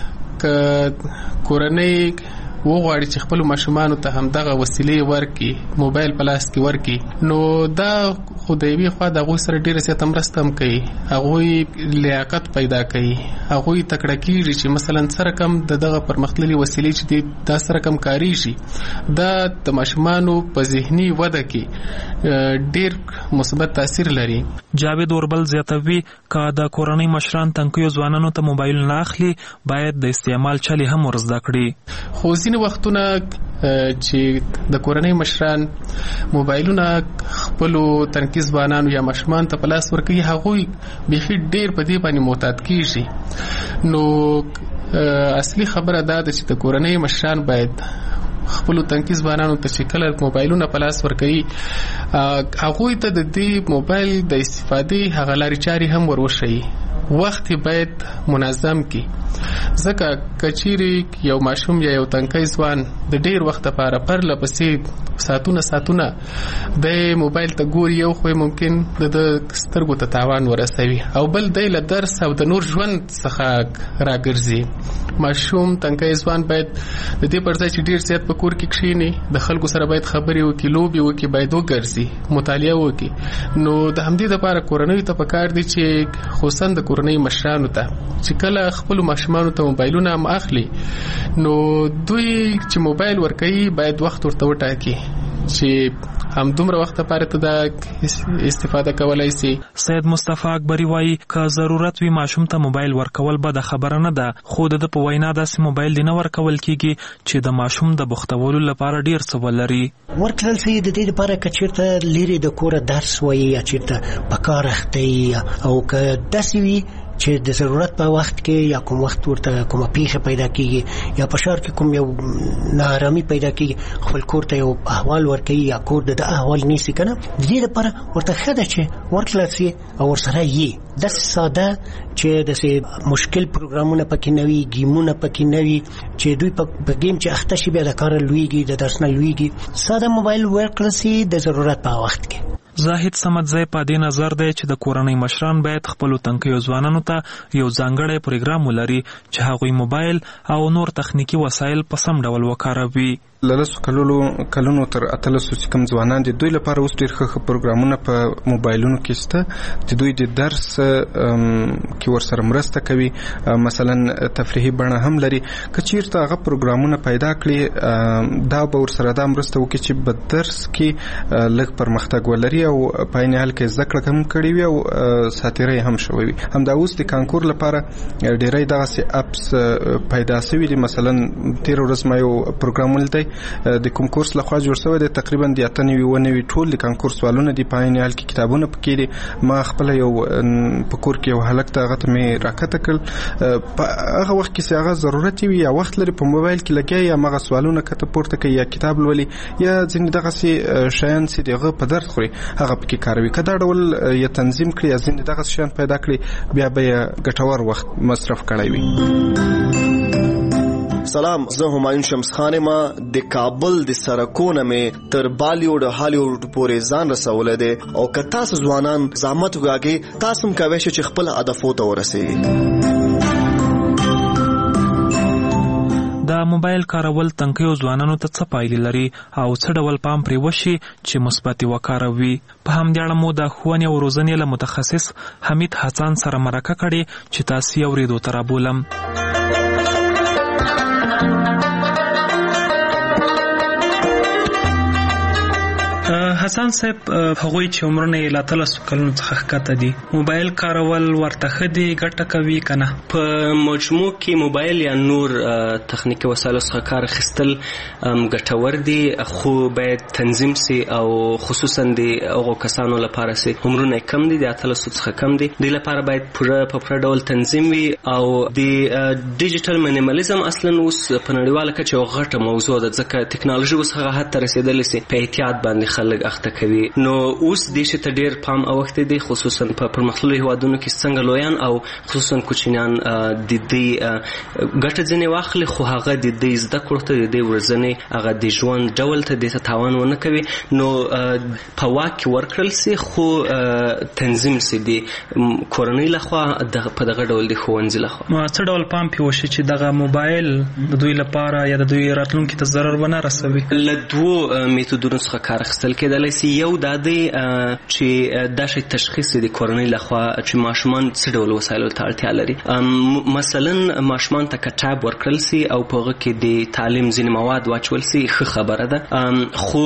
که کورنۍ وغواړي چې خپل ماشومانو ته همدغه وسیلې ورکړي، موبایل په لاس کې ورکړي، نو دا خو د یوې خوا د هغوی سره ډېره زیاته مرسته هم کوي، هغوی لیاقت پیدا کوي، هغوی تکړه کېږي چې مثلا سره کم دغه پرمختللي وسیلې چې دي دا سره کم کاریږي. دا د ماشومانو په ذهني وده کې ډېر مثبت تاثیر لري. جاوید اوربل زیاتوي که د کورنۍ مشران تنکیو ځوانانو ته موبایل نه اخلي باید د استعمال چلې هم ور زده کړي. خو ځینې وختونه چې د کورنۍ مشران موبایلونه خپلو تنکي ځوانانو یا ماشومان ته په لاس ورکوي، هغوی بیخي ډېر په دې باندې معتاد کېږي. نو اصلي خبره دا ده چې د کورنۍ مشران باید خپلو تنکي ځوانانو ته چې کله موبایلونه په لاس ورکوي هغوی ته د دې موبایل د استفادې هغه لارې چارې هم ور وښیي. وخت باید منظم کی، ځکه کچيري یو ماشوم یا یو تنکی ځوان د ډیر وخت لپاره پرله پسې ساعتونه د موبایل ته ګوري، یو خو ممکن د سترګو ته تاوان ورسوي او بل د له درس او د نور ژوند څخه راګرځي. ماشوم تنکی ځوان باید د دې پر ځای چې ډیر زیات په کور کې کښیني د خلکو سره باید خبرې وکړي، لوبې وکړي، باید وګرځي، مطالعه وکړي. نو د همدې لپاره کورنۍ ته پکار دي چې خصوصا د کورنۍ مشرانو ته چې کله خپل ماشومانو ته موبایلونه هم اخلي نو دوی چې موبایل ورکوي باید وخت ورته وټاکي چې هم دومره وخت لپاره ته دا استفاده کولای شي. سید مصطفی اکبری وایي که ضرورت وي ماشوم ته موبایل ورکول به د خبره نه ده، خو د په وینا داسې موبایل دی نه ورکول کیږي چې د ماشوم د بوختولو لپاره ډیر څه ولري. ورکړل شي د دې لپاره که چیرته لري د کوره درس وایي یا چیرته په کار اخته او که داسې وي چې د ضرورت په وخت کې یا کوم وخت ورته کومه پیښه پیدا کیږي یا په ښار کې کوم یو ناارامي پیدا کیږي خپل کور ته یو احوال ورکوي یا کور د احوال نیسي کنه، د دې لپاره ورته ښه ده چې ورکړل شي او ورسره یې داسې ساده چې داسې مشکل پروګرامونه پکې نه وي، ګیمونه پکې نه وي چې دوی په ګیم چې اخته شي بیا د کاره لویږي، د درس نه لویږي. ساده موبایل ورکړل شي د ضرورت په وخت کې. زاهد سمدزی په دې نظر دی چې د کورنۍ مشران باید خپل تنکیو ځوانانو ته یو ځانګړی پروګرام ولري چې هغوی موبایل او نور تخنیکی وسایل په سم ډول وکاروي. لسو کلونو تر 18 چې کوم ځوانان دي دوی لپاره اوس ډېر ښه پروګرامونه په موبایلونو کې شته چې دوی د درس کې ورسره مرسته کوي، مثلا تفریحي بڼه هم لري. که چیرته هغه پروګرامونه پیدا کړي دا به ورسره دا مرسته وکړي چې په درس کې لږ پرمختګ ولري او په عین حال کې زده کړه هم کړې وي او ساتیرۍ هم شوی وي. همدا اوس د کانکور لپاره ډېری دغسې اپس پیدا شوي دي. مثلا تېره ورځ ما یو پروګرام ولیدی د کوم کورس لخوا جوړ شوی دی تقریبا د 98 ټول د کانکور سوالونه دی په عین حال کې کتابونه پکې دي ما خپل یو په کور کې یو هلک ته هغه مې راکته کړ په هغه وخت کې هغه ضرورت وي یا وخت لري په موبایل کې لګي یا مغه سوالونه کته پورته کوي یا کتاب لولي یا ځینې دغه سي شیان چې دغه په درد خوري هغه پکې کاروي کدا ډول یا تنظیم کړي یا ځینې دغه شیان پیدا کړي بیا به ګټور وخت مصرف کړی وي. سلام، زه همایون شمس خان ما د کابل د سرکونه مې تر بالیوډ هالیوډ پورې ځان رسولې ده او که تاسو ځوانان زحمت وکړئ تاسو هم کولی شئ چې خپل هدفو ته ورسېږئ. د موبایل کارول تنکیو ځوانانو ته څه پایلې لري او څه ډول پام پرې وشي چې مثبت وکاروي. په همدې اړه مو د ښوونې او روزنې له متخصص حمید حسن سره مرکه کړې چې تاسو یې اورېدو ته رابولم. حسن صاحب هغوی چې عمرونه یې له 13 کلونو څخه ښکته دي موبایل کارول ورته ښه دي ګټه کوي که نه؟ په مجموع کې موبایل یا نور تخنیکي وسایلو څخه کار اخیستل ګټور دي خو باید تنظیم سي او خصوصا د هغو کسانو لپاره سي عمرونه کم دي د 13 څخه کم دي دوی لپاره باید په پوره ډول تنظیم وي او د ډیجیټل مینیمالیزم اصلا اوس په نړیواله کچه یوه غټه موضوع ده ځکه ټکنالوژي اوس هغه حد ته رسېدلې سي په احتیاط باندې خلک اخته کوي نو اوس دې شي ته ډېر پام اوښتی دی خصوصا په پرمختللو هېوادونو کې څنګه لویان او خصوصا کوچنیان د دې ګټه ځینې واخلي خو هغه د دې زده کړو ته د دې ورځنې هغه د ژوند ډول ته دې ته تاوان ونه کوي نو په واک کې ورکړل سي خو تنظیم سي د کورنۍ لخوا په دغه ډول د ښوونځي لخوا څه ډول پام پې وشي چې دغه موبایل د دوی لپاره یا د دوی راتلونکي ته ضرر ونه رسوي؟ له دوو میتودونو څخه کار اخیستل کېدلی سي یو دا دی چې دا شی تشخیص د کورنۍ لخوا چې ماشومان څه ډول وسایلو ته اړتیا لري مثلا ماشومان ته کتاب ورکړل سي او په هغه کې د تعلیم ځینې مواد واچول سي ښه خبره ده خو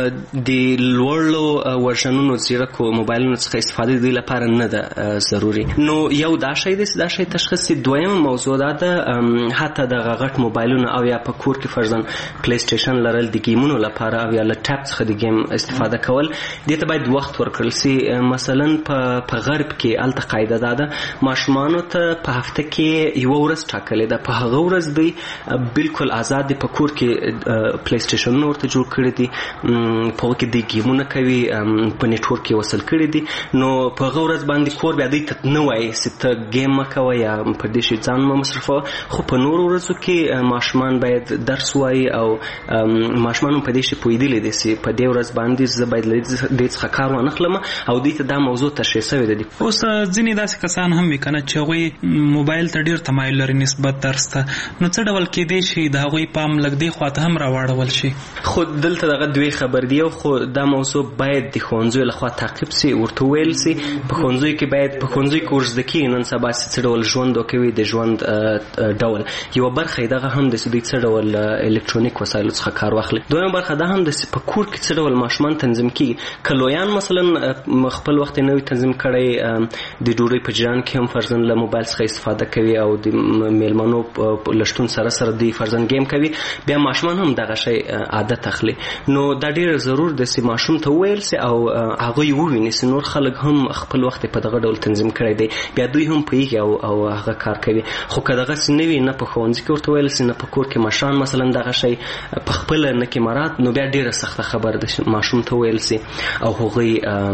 د لوړو ورژنونو زیرکو موبایلونو څخه استفاده د دوی لپاره نه ده ضروري نو یو دا شی دی دا شی تشخیص سي دویمه موضوع دا ده حتی دغه غټ موبایلونه او یا په کور کې فرضاً پلی سټیشن لرل د ګیمونو لپاره او یا له ټاپ څخه د ګیم استفاده کول دې ته باید وخت ورکړل سي مثلا په غرب کې هلته قاعده دا ده ماشومانو ته په هفته کې یوه ورځ ټاکلې ده په هغه ورځ دوی بالکل آزاد دي په کور کې پلی سټیشنونه ورته جوړ کړي دي په هغه کې دوی ګیمونه کوي په نیټورک کې وصل کړي دي نو په هغه ورځ باندې کور بیا دوی ته نه وایي چې ته ګیم مه کوه یا په دې شي ځان مه مصرفوه خو په نورو ورځو کې ماشومان باید درس وایي او ماشومان هم په دې شي پوهېدلی دي چې په دې ورځ باندې زه باید له دې څخه کار وانخلم او دوی ته دا موضوع تشریح شوې ده. اوس ځینې داسې کسان هم وي که نه چې هغوی موبایل ته ډېر تمایل لري نسبت درس ته نو څه ډول کیدی شي د هغوی پام لږ دې خوا ته هم راواړول شي؟ خو دلته دغه دوی خبر دی خو دا موضوع باید د ښوونځیو لخوا تعقیب سي ورته ویل سي په ښوونځیو کې باید په ښوونځیو کې ورزده کېږي نن سبا چې څه ډول ژوند وکوي د ژوند ډول یوه برخه یې دغه هم ده چې دوی څه ډول الکترونیک وسایلو څخه کار واخلي دویمه برخه دا هم ده چې په کور کې څه ډول ماشومان تنظیم کېږي که لویان مثلا خپل وخت یې نوی تنظیم کړی د ډوډۍ په جریان کې هم فرضاً له موبایل څخه استفاده کوي او د میلمنو له شتون سره سره دوی فرضاً گیم کوي بیا ماشومان هم دغه شی عادت اخلي نو دا ډېر ضرور ده چې ماشوم ته وویل سي او هغوی وویني چې نور خلک هم خپل وخت په دغه ډول تنظیم کړی دی بیا دوی هم پوهېږي او هغه کار کوي خو که دغسې نه وي نه په ښوونځي کې ورته ویل سي نه په کور کې مشران مثلا دغه شی په خپله نه کې مراد نو بیا ډېره سخته خبره ده ماشوم ته ویل سي او هغوی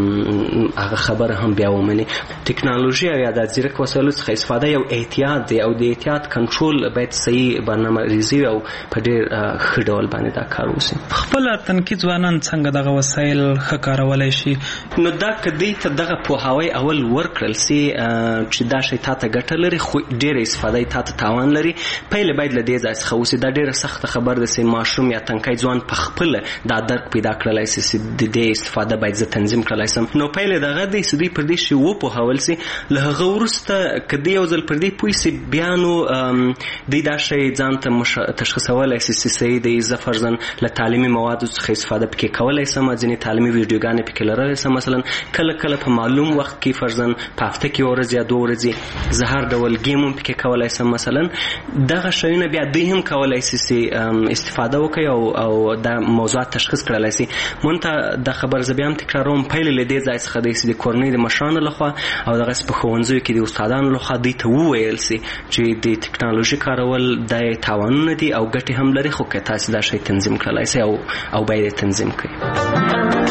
هغه خبره هم بیا ومني ټکنالوژي او یا د ځیرک وسایلو څخه استفاده یو احتیاط دی او د احتیاط کنټرول باید صحیح برنامه ریزي او په ډېر ښه ډول باندې دا کار وشي. خپله تنکي ځوانان څنګه دغه وسایل ښه کارولی شي؟ نو دا که دوی ته دغه پوهاوی اول ورکړل سي چې دا شی تا ته ګټه لري خو ډېره استفاده یې تا ته تاوان لري پهله باید له دې ځای څخه وسي دا ډېره سخته خبره ده چې ماشوم یا تنکی ځوان په خپله دا درک پیدا کړلی سي چې چې د دې استفاده باید زه تنظیم کړلای سم. نو پایله دغه دی چې دوی پر دې شی وپوهول سي. له هغه وروسته که دوی یو ځل پر دې پوه سي بیا نو دوی دا شی ځان ته تشخیصولی سي چې صحیح دی. زه فرضاً له تعلیمي موادو څخه استفاده پکې کولی سم، ځینې تعلیمي ویډیوګانې پکې لرلی سم. مثلا کله کله په معلوم وخت کې فرضاً په هفته کې یوه ورځ یا 2 ورځې زه هر ډول ګیم هم پکې کولی سم. مثلا دغه شیونه بیا دوی هم کولی سي چې استفاده وکړي او دا موضوعات تشخیص کړلی سي. مونږ ته دا خبر زه بیا هم تکراروم، پیل له دې ځای څخه دی چې د کورنۍ د مشرانو لخوا او دغسې په ښوونځیو کې د استادانو لخوا دوی ته وویل سي چې د ټکنالوژي کارول دا تاوانونه دي او ګټې هم لري، خو که تاسې دا شی تنظیم کړلی سي او باید یې تنظیم کړئ.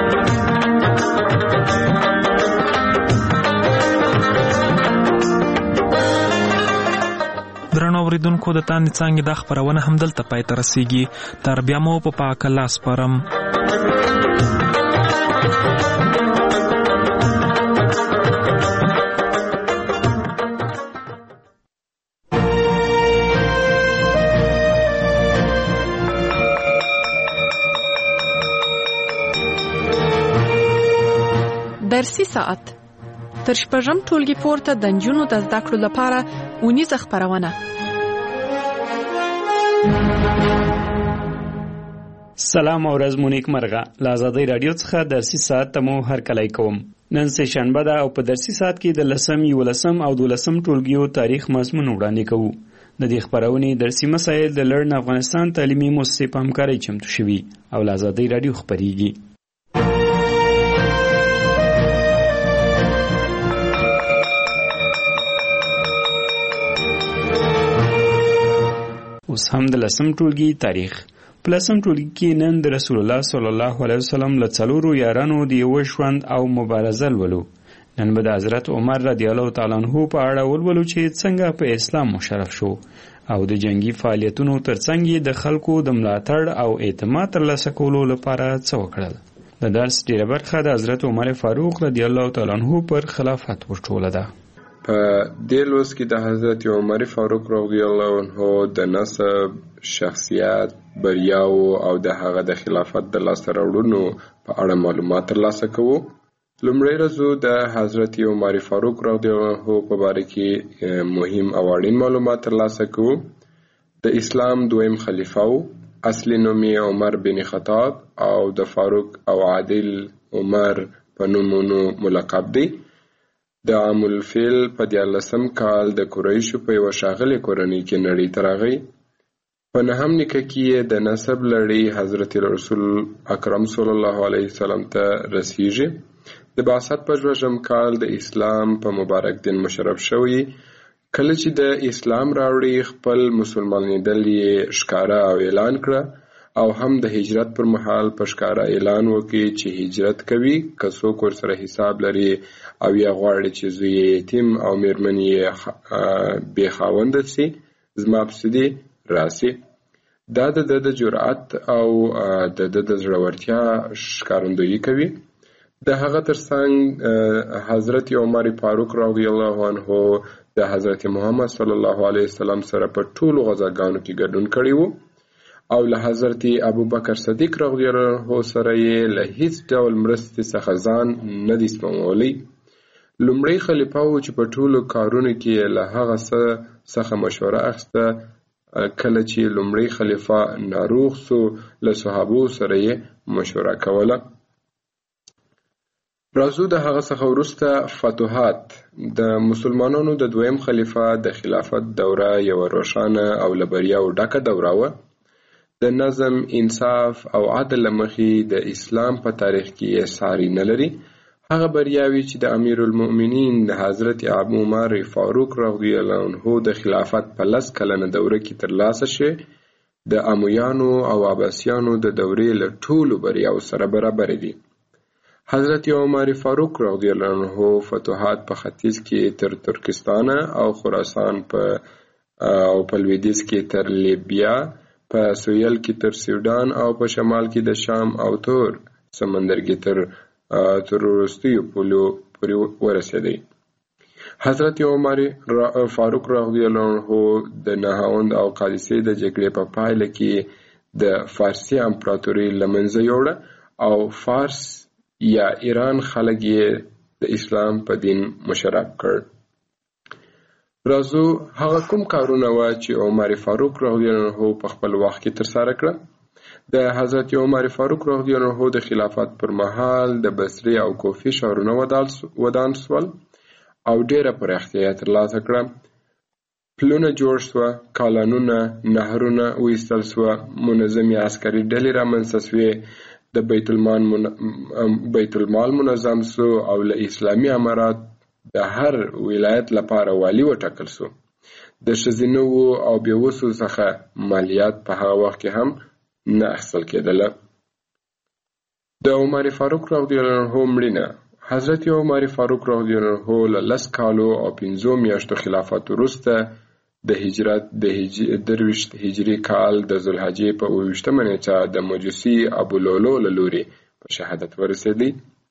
درنو اوریدونکو، د تاندې څانګې دا خپرونه هم دلته پای ته رسیږي. تر بیا مو په پاک الله سپارم. درسي ساعت تر شپږم ټولګي پورته د نجونو د زده کړو لپاره اونیزه خپرونه. سلام او ورځ مو نیک مرغه. له آزادۍ راډیو څخه درسي ساعت ته مو هرکلی کوم. نن سه شنبه ده او په درسي ساعت کې د 10، 11 او 12 ټولګیو تاریخ مضمون وړاندې کوو. د دې خپرونې درسي مسایل د لړن افغانستان تعلیمي مؤسسې په همکارۍ چمتو شوي او له آزادۍ راډیو خپریږي. اوس هم د 10 ټولګي تاریخ. په 10 ټولګي کې نن د رسول الله صلی الله علیه وسلم له 4 یارانو د یو ژوند او مبارزه ولولو. نن به د حضرت عمر رضی الله تعالی عنہ په اړه ولولو چې څنګه په اسلام مشرف شو او د جنگي فعالیتونو ترڅنګ د خلکو د ملاتړ او اعتماد ترلاسه کولو لپاره څه وکړل. د درس ډیره برخه د حضرت عمر فاروق رضی الله تعالی عنہ پر خلافت ورټوله ده. په دې لوست کې د حضرت عمر فاروق رضی الله عنه د نسب، شخصیت، بریاو او د هغه د خلافت د لاسته راوړنو په اړه معلومات ترلاسه کوو. لومړی رزو د حضرت عمر فاروق رضی الله عنه په باره کې مهم او اړین معلومات ترلاسه کوو. د اسلام دویم خلیفه و، اصلي نوم یې عمر بن خطاب او د فاروق او عادل عمر په نومونو ملقب دی. د عام الفیل په 14 کال د قریشو په یوه ښاغلې کورنۍ کې نړۍ ته راغی. په 9 نیکه کې یې د نسب لړۍ حضرت رسول اکرم صلی الله علیه وسلم ته رسیږي. د بعثت په 2 کال د اسلام په مبارک دین مشرف شوی. کله چې د اسلام راوړي خپل مسلمانېدل یې ښکاره او اعلان کړه او هم د هجرت پر مهال په ښکاره اعلان وکړي چې هجرت کوي، که څوک ورسره حساب لري او یا غواړي چې زوی یې یتیم او میرمن یې بې خاونده سي، زما پسې دې راسي. دا د جرأت او د زړورتیا ښکارندویي کوي. د هغه ترڅنګ حضرت عمر فاروق رضی الله عنه د حضرت محمد صلی الله علیه وسلم سره په ټولو غزاګانو کې ګډون کړی وو او له حضرت ابوبکر صدیق رضی الله عنه سره یې له هیڅ ډول مرستې څخه ځان نه دی سپمولی. لومړی خلیفه و چې په ټولو کارونو کې له هغه څخه مشوره اخیسته. کله چې لومړی خلیفه ناروغ سو، له صحابو سره یې مشوره کوله. راځو د هغه څخه وروسته فتوحات. د مسلمانانو د دویم خلیفه د خلافت دوره یوه روښانه او له بریاوو ډکه دوره وه. د نظم، انصاف او عدل له مخې د اسلام په تاریخ کې یې ساری نه لري. هغه بریاوي چې د امیر المؤمنین د حضرت ابو عمر فاروق رضی الله عنه د خلافت په 10 کلنه دوره کې ترلاسه شوه د امویانو او عباسیانو د دورې له ټولو بریاو سره برابر دي. حضرت عمر فاروق رضی الله عنه فتوحات په ختیځ کې تر ترکستان او خراسان په لویدیځ کې تر لیبیا، په سویل کې تر سوډان او په شمال کې د شام او تور سمندر کې تر وروستیو پولو پورې ورسېدی. حضرت عمر فاروق رضی الله عنه د نهاوند او قادسیې د جګړې په پایله کې د فارسي امپراتورۍ له منځه یوړه او فارس یا ایران خلک یې د اسلام په دین مشرف کړ. راځو هغه کوم کارونه و چې عمر فاروق رضی الله عنه په خپل وخت کې ترسره کړل. د حضرت عمر فاروق رضی الله عنه د خلافت پر مهال د بصره او کوفه ښارونه ودان سول او ډیره پراختیا ترلاسه کړه. پلونه جوړ سوه، کالانونه، نهرونه وایستل سوه، منظمې عسکري ډلې رامنځته سوې، د بیت المال منظم سو او له اسلامي امارات د هر ولایت لپاره والی وټاکل سو. د ښځینه او بېوسو څخه مالیات په هغه وخت کې هم نه اخیستل کېدله. د عمر فاروق رضی الله عنه مړینه. حضرت عمر فاروق رضی الله عنه له 10 کالو او 5 میاشتو خلافت وروسته د هجرت د 23 هجري کال د ذوالحجې په 28مه نیټه د مجوسي ابو لولو له لوري په شهادت ورسېدی.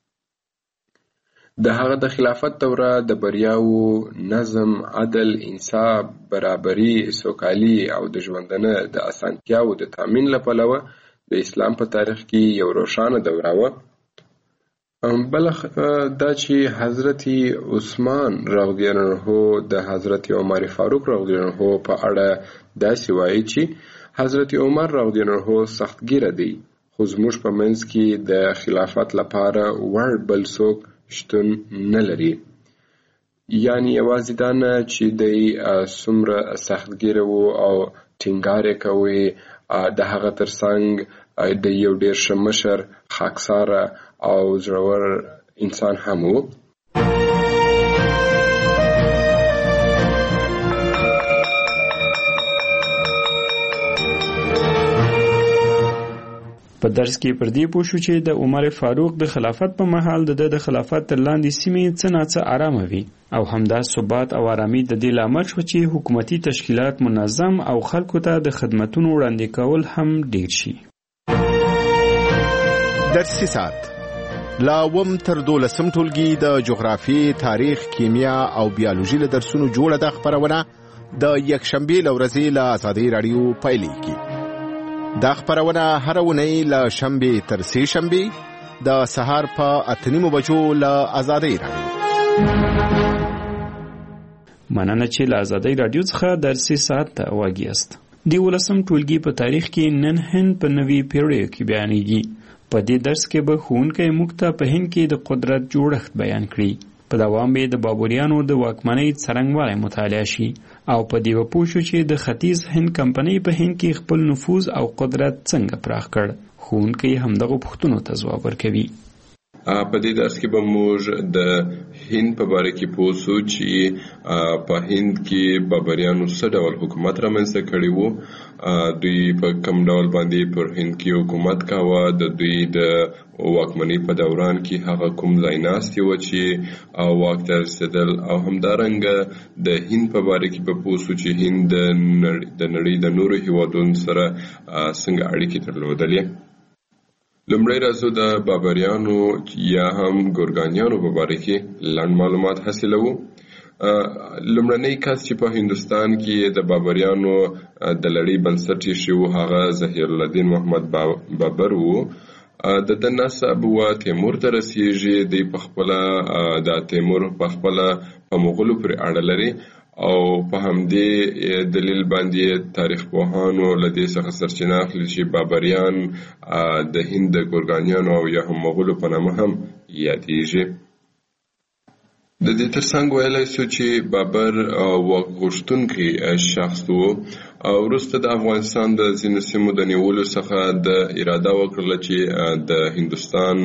د هغه د خلافت دوره د بریاو، نظم، عدل، انصاف، برابري، سوکالي او د ژوندانه د اسانتیاو د تامین له پلوه د اسلام په تاریخ کې یو روښانه دوره وه. بل دا چې حضرت عثمان رضی الله عنه د حضرت عمر فاروق رضی الله عنه په اړه داسې وایي چې حضرت عمر رضی الله عنه سختګیره دی، خو زموږ په منځ کې د خلافت لپاره وړ بل څوک شتون نه لري. یعنی یوازې دا نه چې دی څومره سختګیره و او ټینګار یې کوي، د هغه ترڅنګ د یو ډېر ښه مشر، خاکساره او زړور انسان هم و. په درس کې پر دې پوه شو چې د عمر فاروق د خلافت په مهال د خلافت تر لاندې سیمې څه ناڅه آرامه وي او همدا ثبات او آرامي د دې لامل شو چې حکومتي تشکیلات منظم او خلکو ته د خدمتونو وړاندې کول هم ډیر شي. درسي ساعت لا وم تر 12 ټولګي د جغرافي، تاریخ، کیمیا او بیولوژي له درسونو جوړه د خبرونه د یکشنبه لورځي له آزادۍ رادیو پایلیږي. دا خبرونه هر ونی له شنبه تر سه شنبه د سهار په 8:30 بجو له آزادۍ رادیو. مننه چې له آزادۍ رادیو څخه درسي ساعت ته واګیاست. دی 12 ټولګي په تاریخ کې نن هند په نوي پیړۍ کې بیانېږي. په دې درس کې به ښوونکی موږ ته په هند کې د قدرت جوړښت بیان کړي. په دوام به د بابریانو د واکمنۍ څرنګوالی مطالعه شي او په دې به پوه شو چې د ختیځ هند کمپنۍ په هند کې خپل نفوذ او قدرت څنګه پراخ کړ. ښوونکی همدغه پوښتنو ته ځواب ورکوي. په دې درس کې به موږ د هند په باره کې پوه شو چې په هند کې بابریانو څه ډول حکومت رامنځته کړی وو، دوی په کوم ډول باندې پر هند کې حکومت کاوه، د دوی د واکمنۍ په دوران کې هغه کوم ځای ناستې وه چې واک ته رسېدل، او همدارنګه د هند په باره کې به پوه شو چې هند د نړۍ د نورو هېوادونو سره څنګه اړیکې درلودلې. لومړی راځو د بابریانو یا هم ګورګانیانو په باره کې لنډ معلومات حاصلوو. لومړنی کس چې په هندوستان کې د بابریانو د لړۍ بنسټ ایښی و هغه ظهیر الدین محمد بابر و. د ده نسب و تیمور ته رسیږي. دی پخپله د تیمور پخپله په مغولو پورې اړه لري او په همدې دلیل باندې تاریخ پوهانو له دې څخه سرچینه اخلي چې بابریان د هند د ګورګانیانو او یا هم مغولو په نامه هم یادېږي. د دې ترڅنګ ویلی سو چې بابر واک غوښتونکی شخص و. وروسته د افغانستان د ځینو سیمو د نیولو څخه د اراده وکړله چې د هندوستان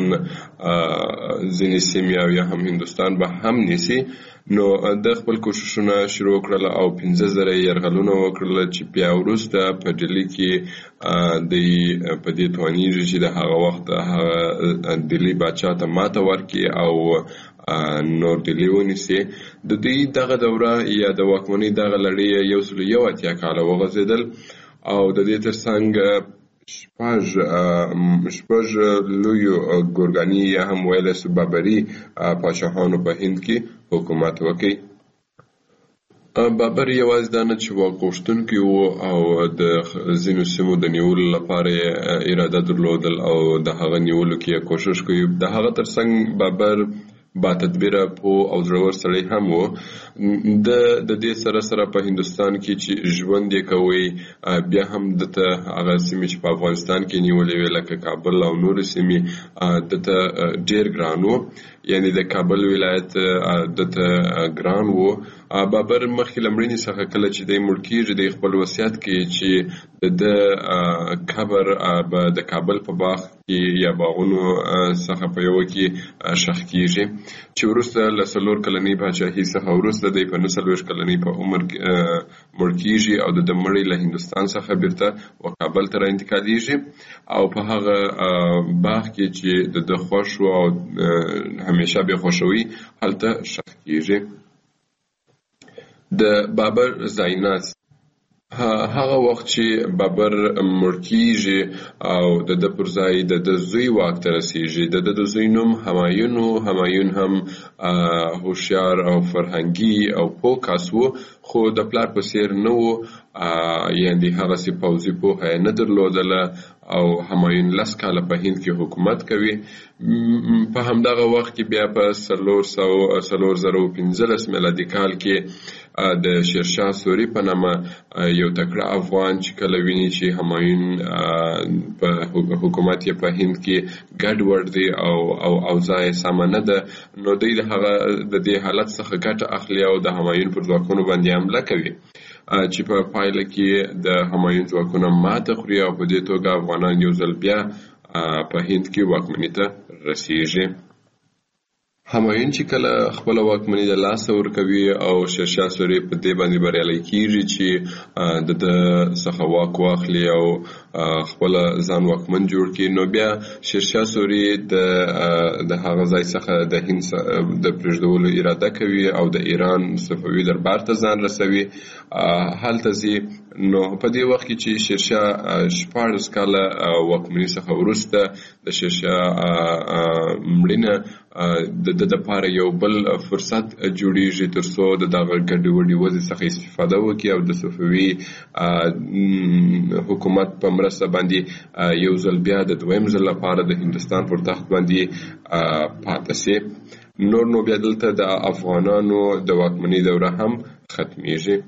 ځینې سیمې او یا هم هندوستان به هم نیسي. نو د خپل کوششونه شروع کړل او 15,000 یرغلونه وکړل چې بیا وروسته په ډیلي کې د په دې توانیږي چې د هغه وخت دلی بادشاه ته ماته ورکړي او نور دلی ونیسي. د دې دغه دوره یا د واکمنۍ دغه لړۍ 181 کاله وغځېدل او د دې ترڅنګ شپږ لویو ګورګاني یا هم ویلی سو بابري پاچاهانو په هند کې حکومت وکړي. بابر یوازې دا نه چې واک غوښتونکی و او د ځینو سیمو د نیولو لپاره اراده درلودل او د هغه نیولو کې کوشش کوي. د هغه ترڅنګ بابر با تدبیره پو او زړور سړی هم و. د دې سره په هندستان کې چې ژوند یې کوي بیا هم دته هغه سیمې چې په افغانستان کې نیولې وې لکه کابل او نور سیمې دته ډېر ګران و، یعنی د کابل ولایت دته ګران و. بابر مخکې له مړینې څخه کله چې دی مړ کېږي د خپل وصیت کې چې د قبر به د کابل په باغ کې یا باغونو څخه په یوه کې ښخ کېږي، چې وروسته له 4 کلنۍ پاچاهۍ څخه وروسته دی په 49 کلنۍ په عمر مړ کېږي او د مړی له هندوستان څخه بیرته و کابل ته را انتقالېږي او په هغه باغ کې چې د خوښ و او همیشه به خوښوي هلته ښخ کېږي. د بابر ځایناست هغه وخت چې بابر مړ کېږي او د پر ځای د زوی واک ته رسېږي. د زوی نوم همایون و. همایون هم هوښیار او فرهنګي او پوه کس و، خو د پلار په څېر نه و، یعنې هغسې پوځي پوهه یې نه درلودله او همایون 10 کاله په هند کې حکومت کوي. په همدغه وخت کې بیا په 4015 میلادي کال کې د شیرشاه سوري په نامه یو تکړه افغان چې کله ویني چې همایون په حکومت یې په هند کې ګډوډ دی او اوضاع یې سمه نه ده، نو دوی د هغه د دې حالت څخه ګټه اخلي او د همایون پر ځواکونو باندې حمله کوي، چې په پایله کې د همایون ځواکونه ماته خوري او په دې توګه افغانان یو ځل بیا په هند کې واکمنۍ ته رسېږي. همایون چې کله خپل واکمنۍ د لاسه ورکوي او شیرشاه سوري په دې باندې بریالی کېږي چې د څخه واک واخلي او خپل ځان واکمن جوړ کړي، نو بیا شیرشاه سوري د هغه ځای څخه د هند د پرېږدولو اراده کوي او د ایران صفوي دربار ته ځان رسوي. هلته ځي، نو په دې وخت کې چې شیرشاه 14 کاله واکمنۍ څخه وروسته د شیرشاه مړینه د لپاره یو بل فرصت جوړیږي ترڅو د دغه ګډوډۍ وضع څخه استفاده وکړي او د صفوي حکومت په مرسته باندې یو ځل بیا د دویم ځل لپاره د هندوستان پر تخت باندې پاتې شي. نو بیا دلته د افغانانو د واکمنۍ دوره هم ختمیږي.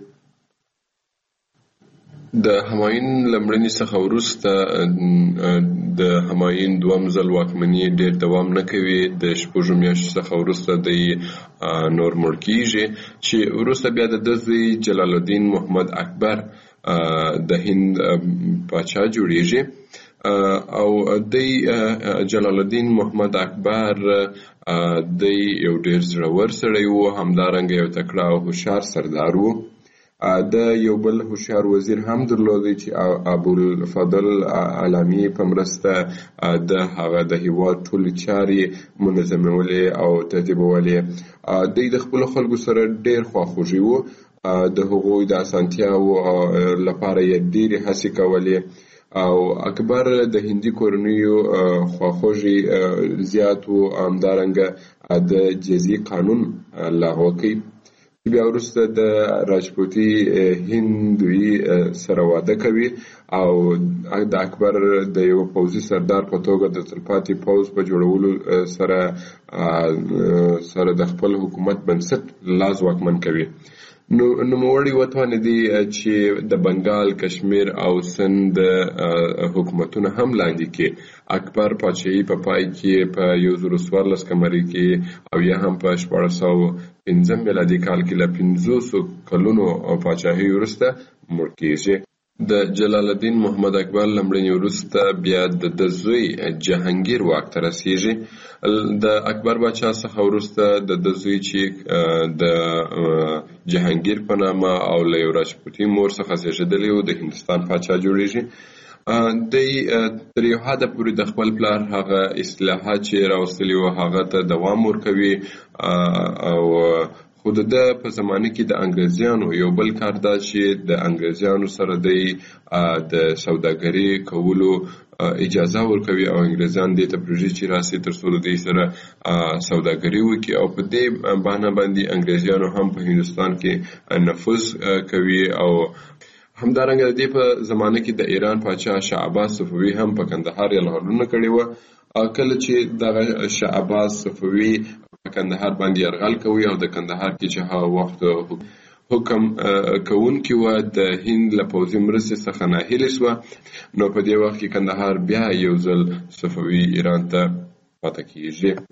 د همایون له مړینې څخه وروسته د همایون دویم ځل واکمني ډېر دوام نه کوي. د 6 میاشتو څخه وروسته دی نور مړ کېږي، چې وروسته بیا د زوی جلال الدین محمد اکبر د هند پاچا جوړیږي او دی جلال الدین محمد اکبر دی یو ډېر زړور سړی و، همدارنګه یو تکړه او هوښیار سردار و. د یو بل هوښیار وزیر هم درلودی چې ابوالفضل علامي په مرسته د هغه د هیواد ټولې چارې منظمولې او ترتیبولې. دوی د خپلو خلکو سره ډېر خواخوږي و، د هغوی د اسانتیاوو لپاره یې ډېرې هڅې کولې او اکبر د هندي کورنیو خواخوږي زیات و. همدارنګه د جزیې قانون لغوه کوي. بیا وروسته د راجپوتي هندوی سره واده کوي او د اکبر د یو پوځي سردار په توګه د تلپاتې پوځ په جوړولو سره د خپل حکومت بنسټ لاس واکمن کوي. نوموړي وتوانېدي چې د بنګال، کشمیر او سند حکومتونه هم لاندې کړي. اکبر پاچاهي په پای کې په 1014 قمري کې او یا هم په 1405 میلادي کال کې له 500 کلونو پاچاهي وروسته مړ کېږي. د جلال الدین محمد اکبر له مړینې وروسته بیا د زوی جهانګیر واک ته رسېږي. د اکبر باچا څخه وروسته د زوی چې د جهانګیر په نامه او له یو راجپوتي مور څخه زېږېدلی و د هندوستان پاچا جوړیږي. دی تر یو حده پورې د خپل پلار هغه اصلاحات چې راوستلي و هغه ته دوام ورکوي او خو د په زمانه کې د انګریزانو یو بل کار دا چې د انګریزانو سره د سوداګري کولو اجازه ورکوي او انګریزان دې ته پروژې چې راسي تر څو د سره سوداګري وکړي او په دې بهانه باندې انګریزانو هم په هندستان کې نفوذ کوي او همدارنګه د دې په زمانه کې د ایران پاچا شاه عباس صفوي هم په کندهار یرغلونه کړي و کله چې د شاه عباس صفوي کندهار باندې یرغل کوي او د کندهار کې چې هغه وخت حکم کوونکی و د هند له پوځي مرستې څخه ناهیلې شوه نو په دې وخت کې کندهار بیا یو ځل صفوي ایران ته پاتې کیږي.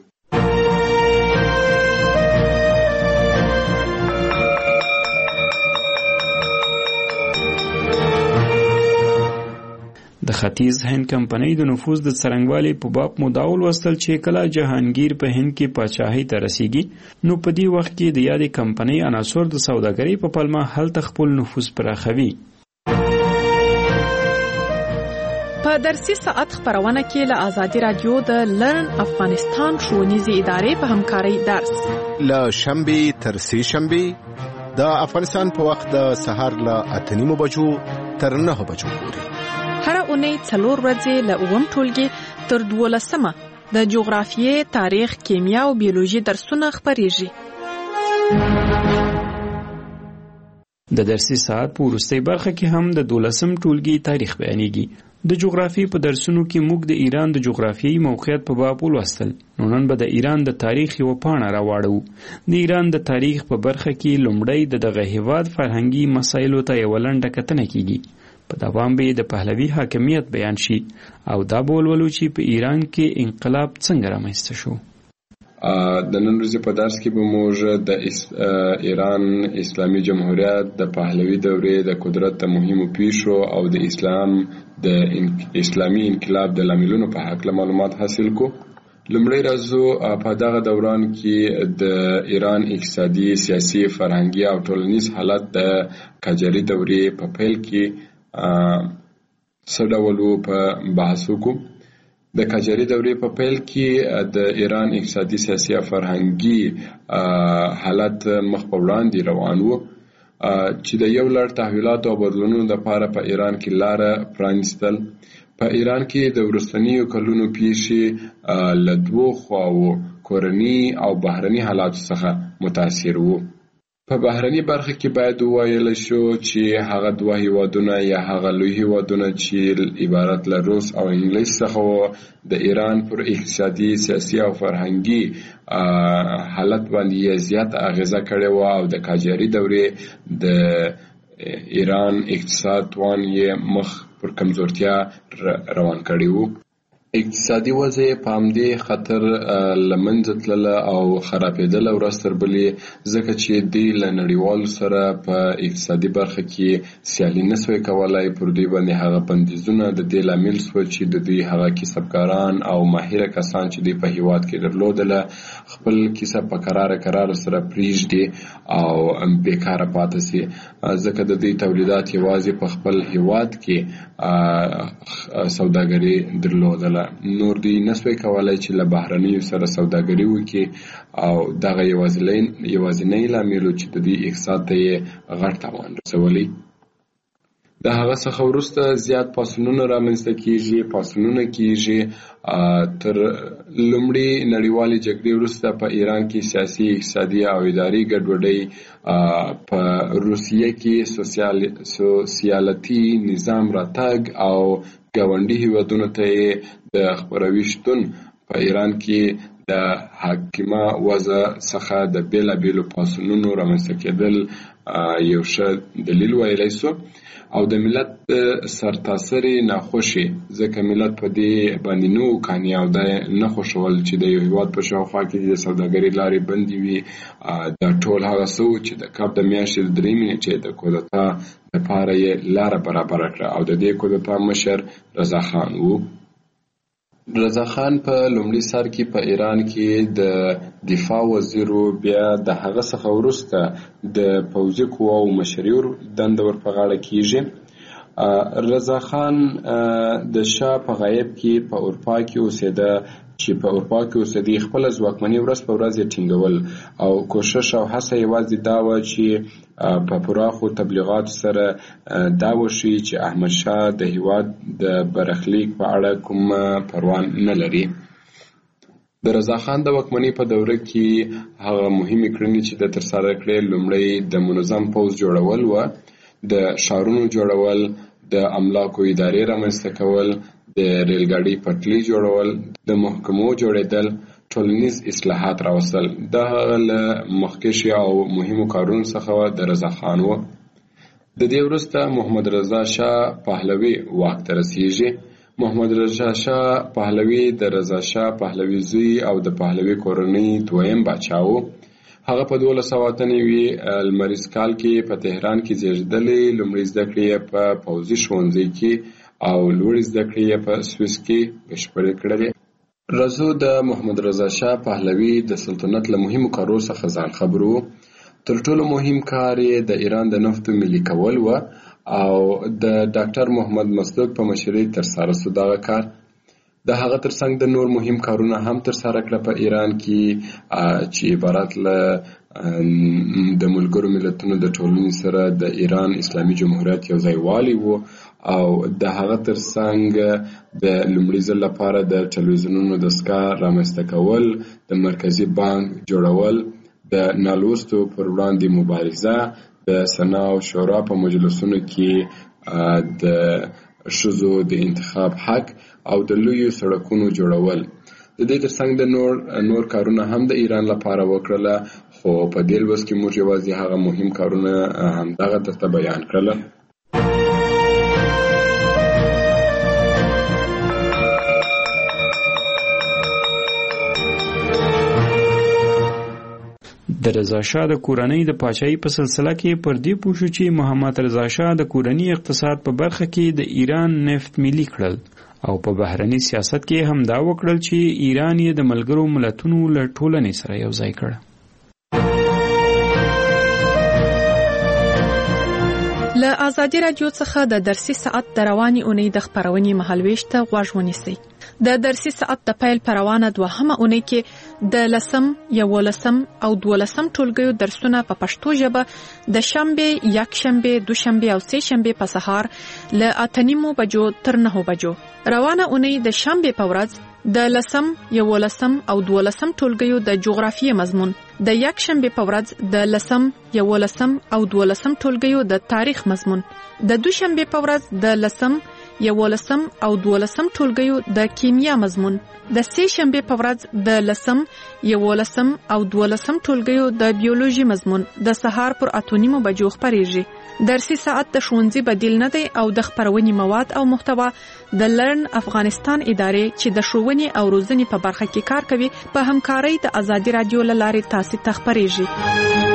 د ختیځ هند کمپنۍ د نفوذ د څرنګوالي په باب مداول وستل چې کله جهانگیر په هند کې پاچاهۍ ته رسیږي نو په دې وخت کې د یادې کمپنۍ عناصر د سوداګرۍ په پلمه هلته خپل نفوذ پراخوي. په درسي ساعت خبرونه کې له آزادي رادیو د لرن افغانستان ښوونیزې ادارې په همکارۍ درس له شنبې تر سې شنبې د افغانستان په وخت د سهار له 8:30 بجو تر 9 بجو پورې هر اونۍ 4 ورځې له 9 ټولګي تر 12 د جغرافیې، تاریخ، کیمیا او بیولوژي درسونه خبرېږي. د درسي ساعت په وروستۍ برخه کې هم د 12 ټولګي تاریخ بیانېږي. د جغرافیې په درسونو کې موږ د ایران د جغرافیایي موقعیت په باب ولوستل. نو نن به د ایران د تاریخ یو پاڼه راواړو. د ایران د تاریخ په برخه کې لومړی دغه هیواد فرهنګي مسایلو ته یو لنډه کتنه کیږي. په دوام به د پهلوي حاکمیت بیان شي او دا بولولو چې په ایران کې انقلاب څنګه رامنځته شو. د نن ورځې په درس کې به موږ د ایران اسلامي جمهوریت د پهلوي دورې د قدرت د مهمو پیښو او د اسلامي انقلاب د لاملونو په هکله معلومات حاصل کو. لومړی راځو په دغه دوران کې د ایران اقتصادي، سیاسي، فرهنګي او ټولنیز حالت د قاجاري دورې په پیل کې څه ډول په بحث وکړو. د قاجاري دورې په پیل کې د ایران اقتصادي، سیاسي او فرهنګي حالت مخ په وړاندې روان و چې د یو لړ تحولاتو او بدلونونو لپاره په ایران کې لاره پرانیستل. په ایران کې د وروستنیو کلونو پیښې له دوو خواو کورني او بهرني حالاتو څخه متاثر وو. په بهرني برخه کې باید وویل شو چې هغه دوه هیوادونه یا هغه لوی هیوادونه چې عبارت له روس او انګلیس څخه وو د ایران پر اقتصادي، سیاسي او فرهنګي حالت باندې زیات اغیزه کړې وه او د قاجاري دورې د ایران اقتصاد توان یې مخ پر کمزورتیا روان کړی وو. اقتصادي وضع په همدې خطر له منځه تلله او خرابېدله ورځ تر بلې ځکه چې دوی له نړیوالو سره په اقتصادي برخه کې سیالي نسوی کولی. پر دوی باندې هغه بندیزونه د دې لامل سوه چې د دوی هغه کسبګاران او ماهره کسان چې دوی په هیواد کې درلودله خپل کسب په قراره سره پرېږدي او بیکاره پاتې سي ځکه د دوی تولیدات یوازې په خپل هیواد کې سوداګري درلودله. نور دوی نسوی کولای چې له بهرنیو سره سوداګري وکړي او دغه یوازینی لامل چې د دوی اقتصاد ته یې غټ تاوان رسولی. د هغه څخه وروسته زیات پاڅونونه رامنځته کیږي تر لومړۍ نړیوالې جګړې وروسته په ایران کې سیاسي، اقتصادي او اداري ګډوډۍ، په روسیه کې سوسیالتي نظام راتګ او ګاونډي هیوادونو ته د خپروي شتون په ایران کې د حاکمه وضع څخه د بیلابیلو پاڅونونو رامنځته کېدل یو ښه دلیل ویلی سو او د ملت سرتاسري ناخوشي ځکه ملت په دې باندې نو کاني او د نه خوشول چې د یو هیواد په شاوخوا کې د سوداګرۍ لارې بندې وي. د ټول هغه څه چې د کب د میاشتې د 3 نیټې د کودتا لپاره یې لاره برابره کړه او د دې کودتا مشر رضا خان وو. رضا خان په لومړي سر کې په ایران کې د دفاع وزیر بیا د هغه څخه وروسته د پوځي قواو مشري دنده ور په غاړه کیږي. رضا خان د شاه په غیاب کې په اروپا کې اوسېده چې په اروپا کې اوسېدي خپل ځواکمني ورځ په ورځ ټینګول او کوشش او هڅه یوازې دا و چې په پراخو تبلیغاتو سره دا وشي چې احمد شاه د هیواد د برخلیک په اړه کوم پروا نه لري. د رضا خان د واکمنۍ په دوره کې هغه مهمې کړنې چې د ترسره کړې لومړی د منظم پوځ جوړول و، د ښارونو جوړول، د املاکو ادارې رامنځته کول، د ریلګاډي پټلۍ جوړول، د محکمو جوړېدل، ټولنیز اصلاحات راوستل. دا له مخکښ او مهمو کارونو څخه د رضا خان و. د دې وروسته محمد رضا شاه پهلوي واک ته رسیږي. محمد رضا شاه پهلوي د رضا شاه پهلوي زوی او د پهلوي کورنۍ دویم باچا و. هغه په 1298 لمریز کال کې په تهران کې زیږېدلی. لومړۍ زده کړې په پوځي ښوونځي کې او لوړې زده کړې په سویس کې بشپړې کړلې. رضا د محمد رضا شاه پهلوي د سلطنت له مهمو کارونو څخه ځان خبر و. تر ټولو مهم کار یې د ایران د نفتو ملي کول و او د ډاکټر محمد مصدوق په مشرۍ ترسره شو. دغه کار د هغه ترڅنګ د نور مهم کارونه هم ترسره کړل په ایران کې چې عبارت له د ملګرو ملتونو د ټولنې سره د ایران اسلامي جمهوریت یو ځای والی وو او د هغه ترڅنګ د لومړي ځل لپاره د ټلویزیونونو دستګاه رامنځته کول، د مرکزي بانک جوړول، د نالوستو پر وړاندې مبارزه، د سنا او شورا په مجلسونو کې د ښځو د انتخاب حق او د لویو سړکونو جوړول. د دې ترڅنګ د نور کارونه هم د ایران لپاره وکړله، خو په دې لوست کې موږ یوازې هغه مهم کارونه همدغه درته بیان کړل. د رضا شاه د کورنۍ د پاچاهۍ په سلسله کې پر دې پوه شو چې محمد رضا شاه د کورنۍ اقتصاد په برخه کې د ایران نفت ملي کړل او په بهرني سیاست کې هم دا وکړل چې ایران یې د ملګرو ملتونو له ټولنې سره یو ځای کړ. له آزادي رادیو څخه د درسي ساعت د رواني اونۍ د خپرونې مهالويش ته غوږ ونیسئ. د درسي ساعت د پیل پر روانه دوهمه اونۍ کې د 10 11 او 12 ټولګیو درسونه په پښتو ژبه د شنبه، یکشنبه، دوشنبه او سه شنبه په سهار له 8:30 بجو تر 9 بجو. روانه اونۍ د شنبه په ورځ د 10 11 او 12 ټولګیو د جغرافیې مضمون، د یکشنبه په ورځ د 10 11 او 12 ټولګیو د تاریخ مضمون، د دوشنبه په ورځ د 10 11 او 12 ټولګیو د کیمیا مضمون، د سه شنبه په ورځ د 10 11 او 12 ټولګیو د بیولوژي مضمون د سهار پر 8:30 بجو خپریږي. درسي ساعت د ښوونځي بدیل نه دی او د خپرونې مواد او محتوا د لرن افغانستان ادارې چې د ښوونې او روزنې په برخه کې کار کوي په همکارۍ د آزادي رادیو له لارې تاسو ته خپریږي.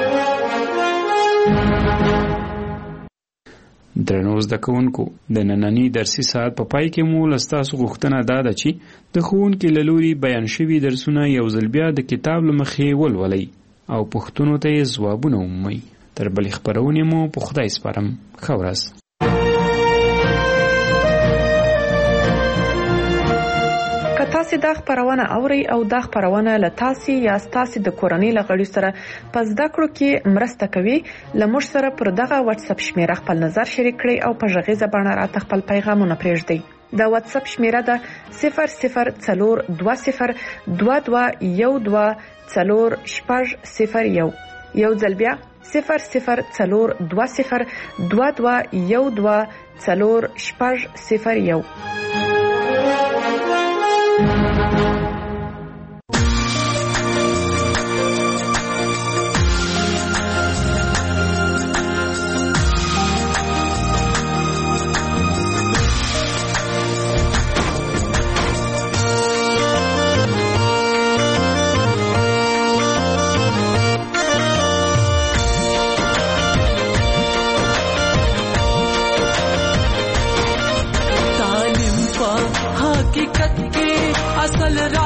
درنو زده کوونکو، د نننی درسي ساعت په پای کې مو له ستاسو غوښتنه دا ده چې د ښوونکي له لوري بیان شوي درسونه یو ځل بیا د کتاب له مخې ولولئ او پوښتنو ته یې ځوابونه ومومئ. تر بلې خپرونې مو په خدای سپارم. ښه ورځ. که تاسو دا خبرونه اورئ او دا خبرونه له تاسو یا تاسو د کورنۍ لغړي سره په زده کړو کې مرسته کوي، لمر سره پر دغه واتس اپ شمیره خپل نظر شریک کړئ او په ژغیزه باندې راته خپل پیغامونه پرېږدئ. د واتس اپ شمیره ده 004212124001. یو ځل بیا 004212124001. اصل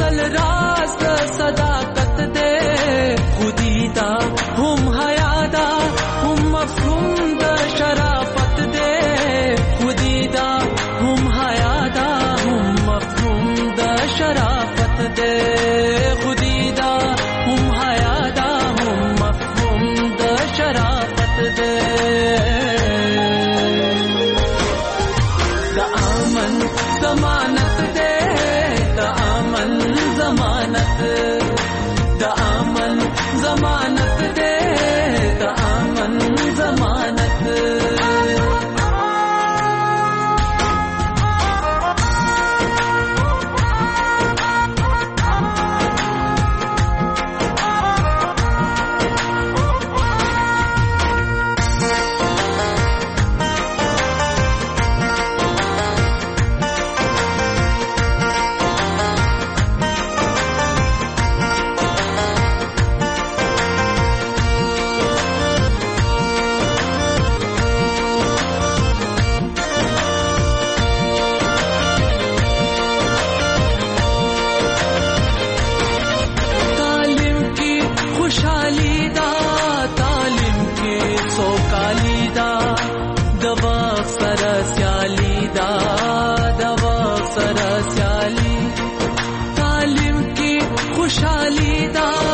تل راز د صداقت دے خودی دا هم حیا دا هم مفهوم د شرافت دے خودی دا هم حیا دا هم مفهوم د شرافت دے خودی دا هم حیا دا هم مفهوم د شرافت دے د امن ضمانت دے د امن ضمانت د امن ضمانت دے د امن ضمانت खुशहाली दा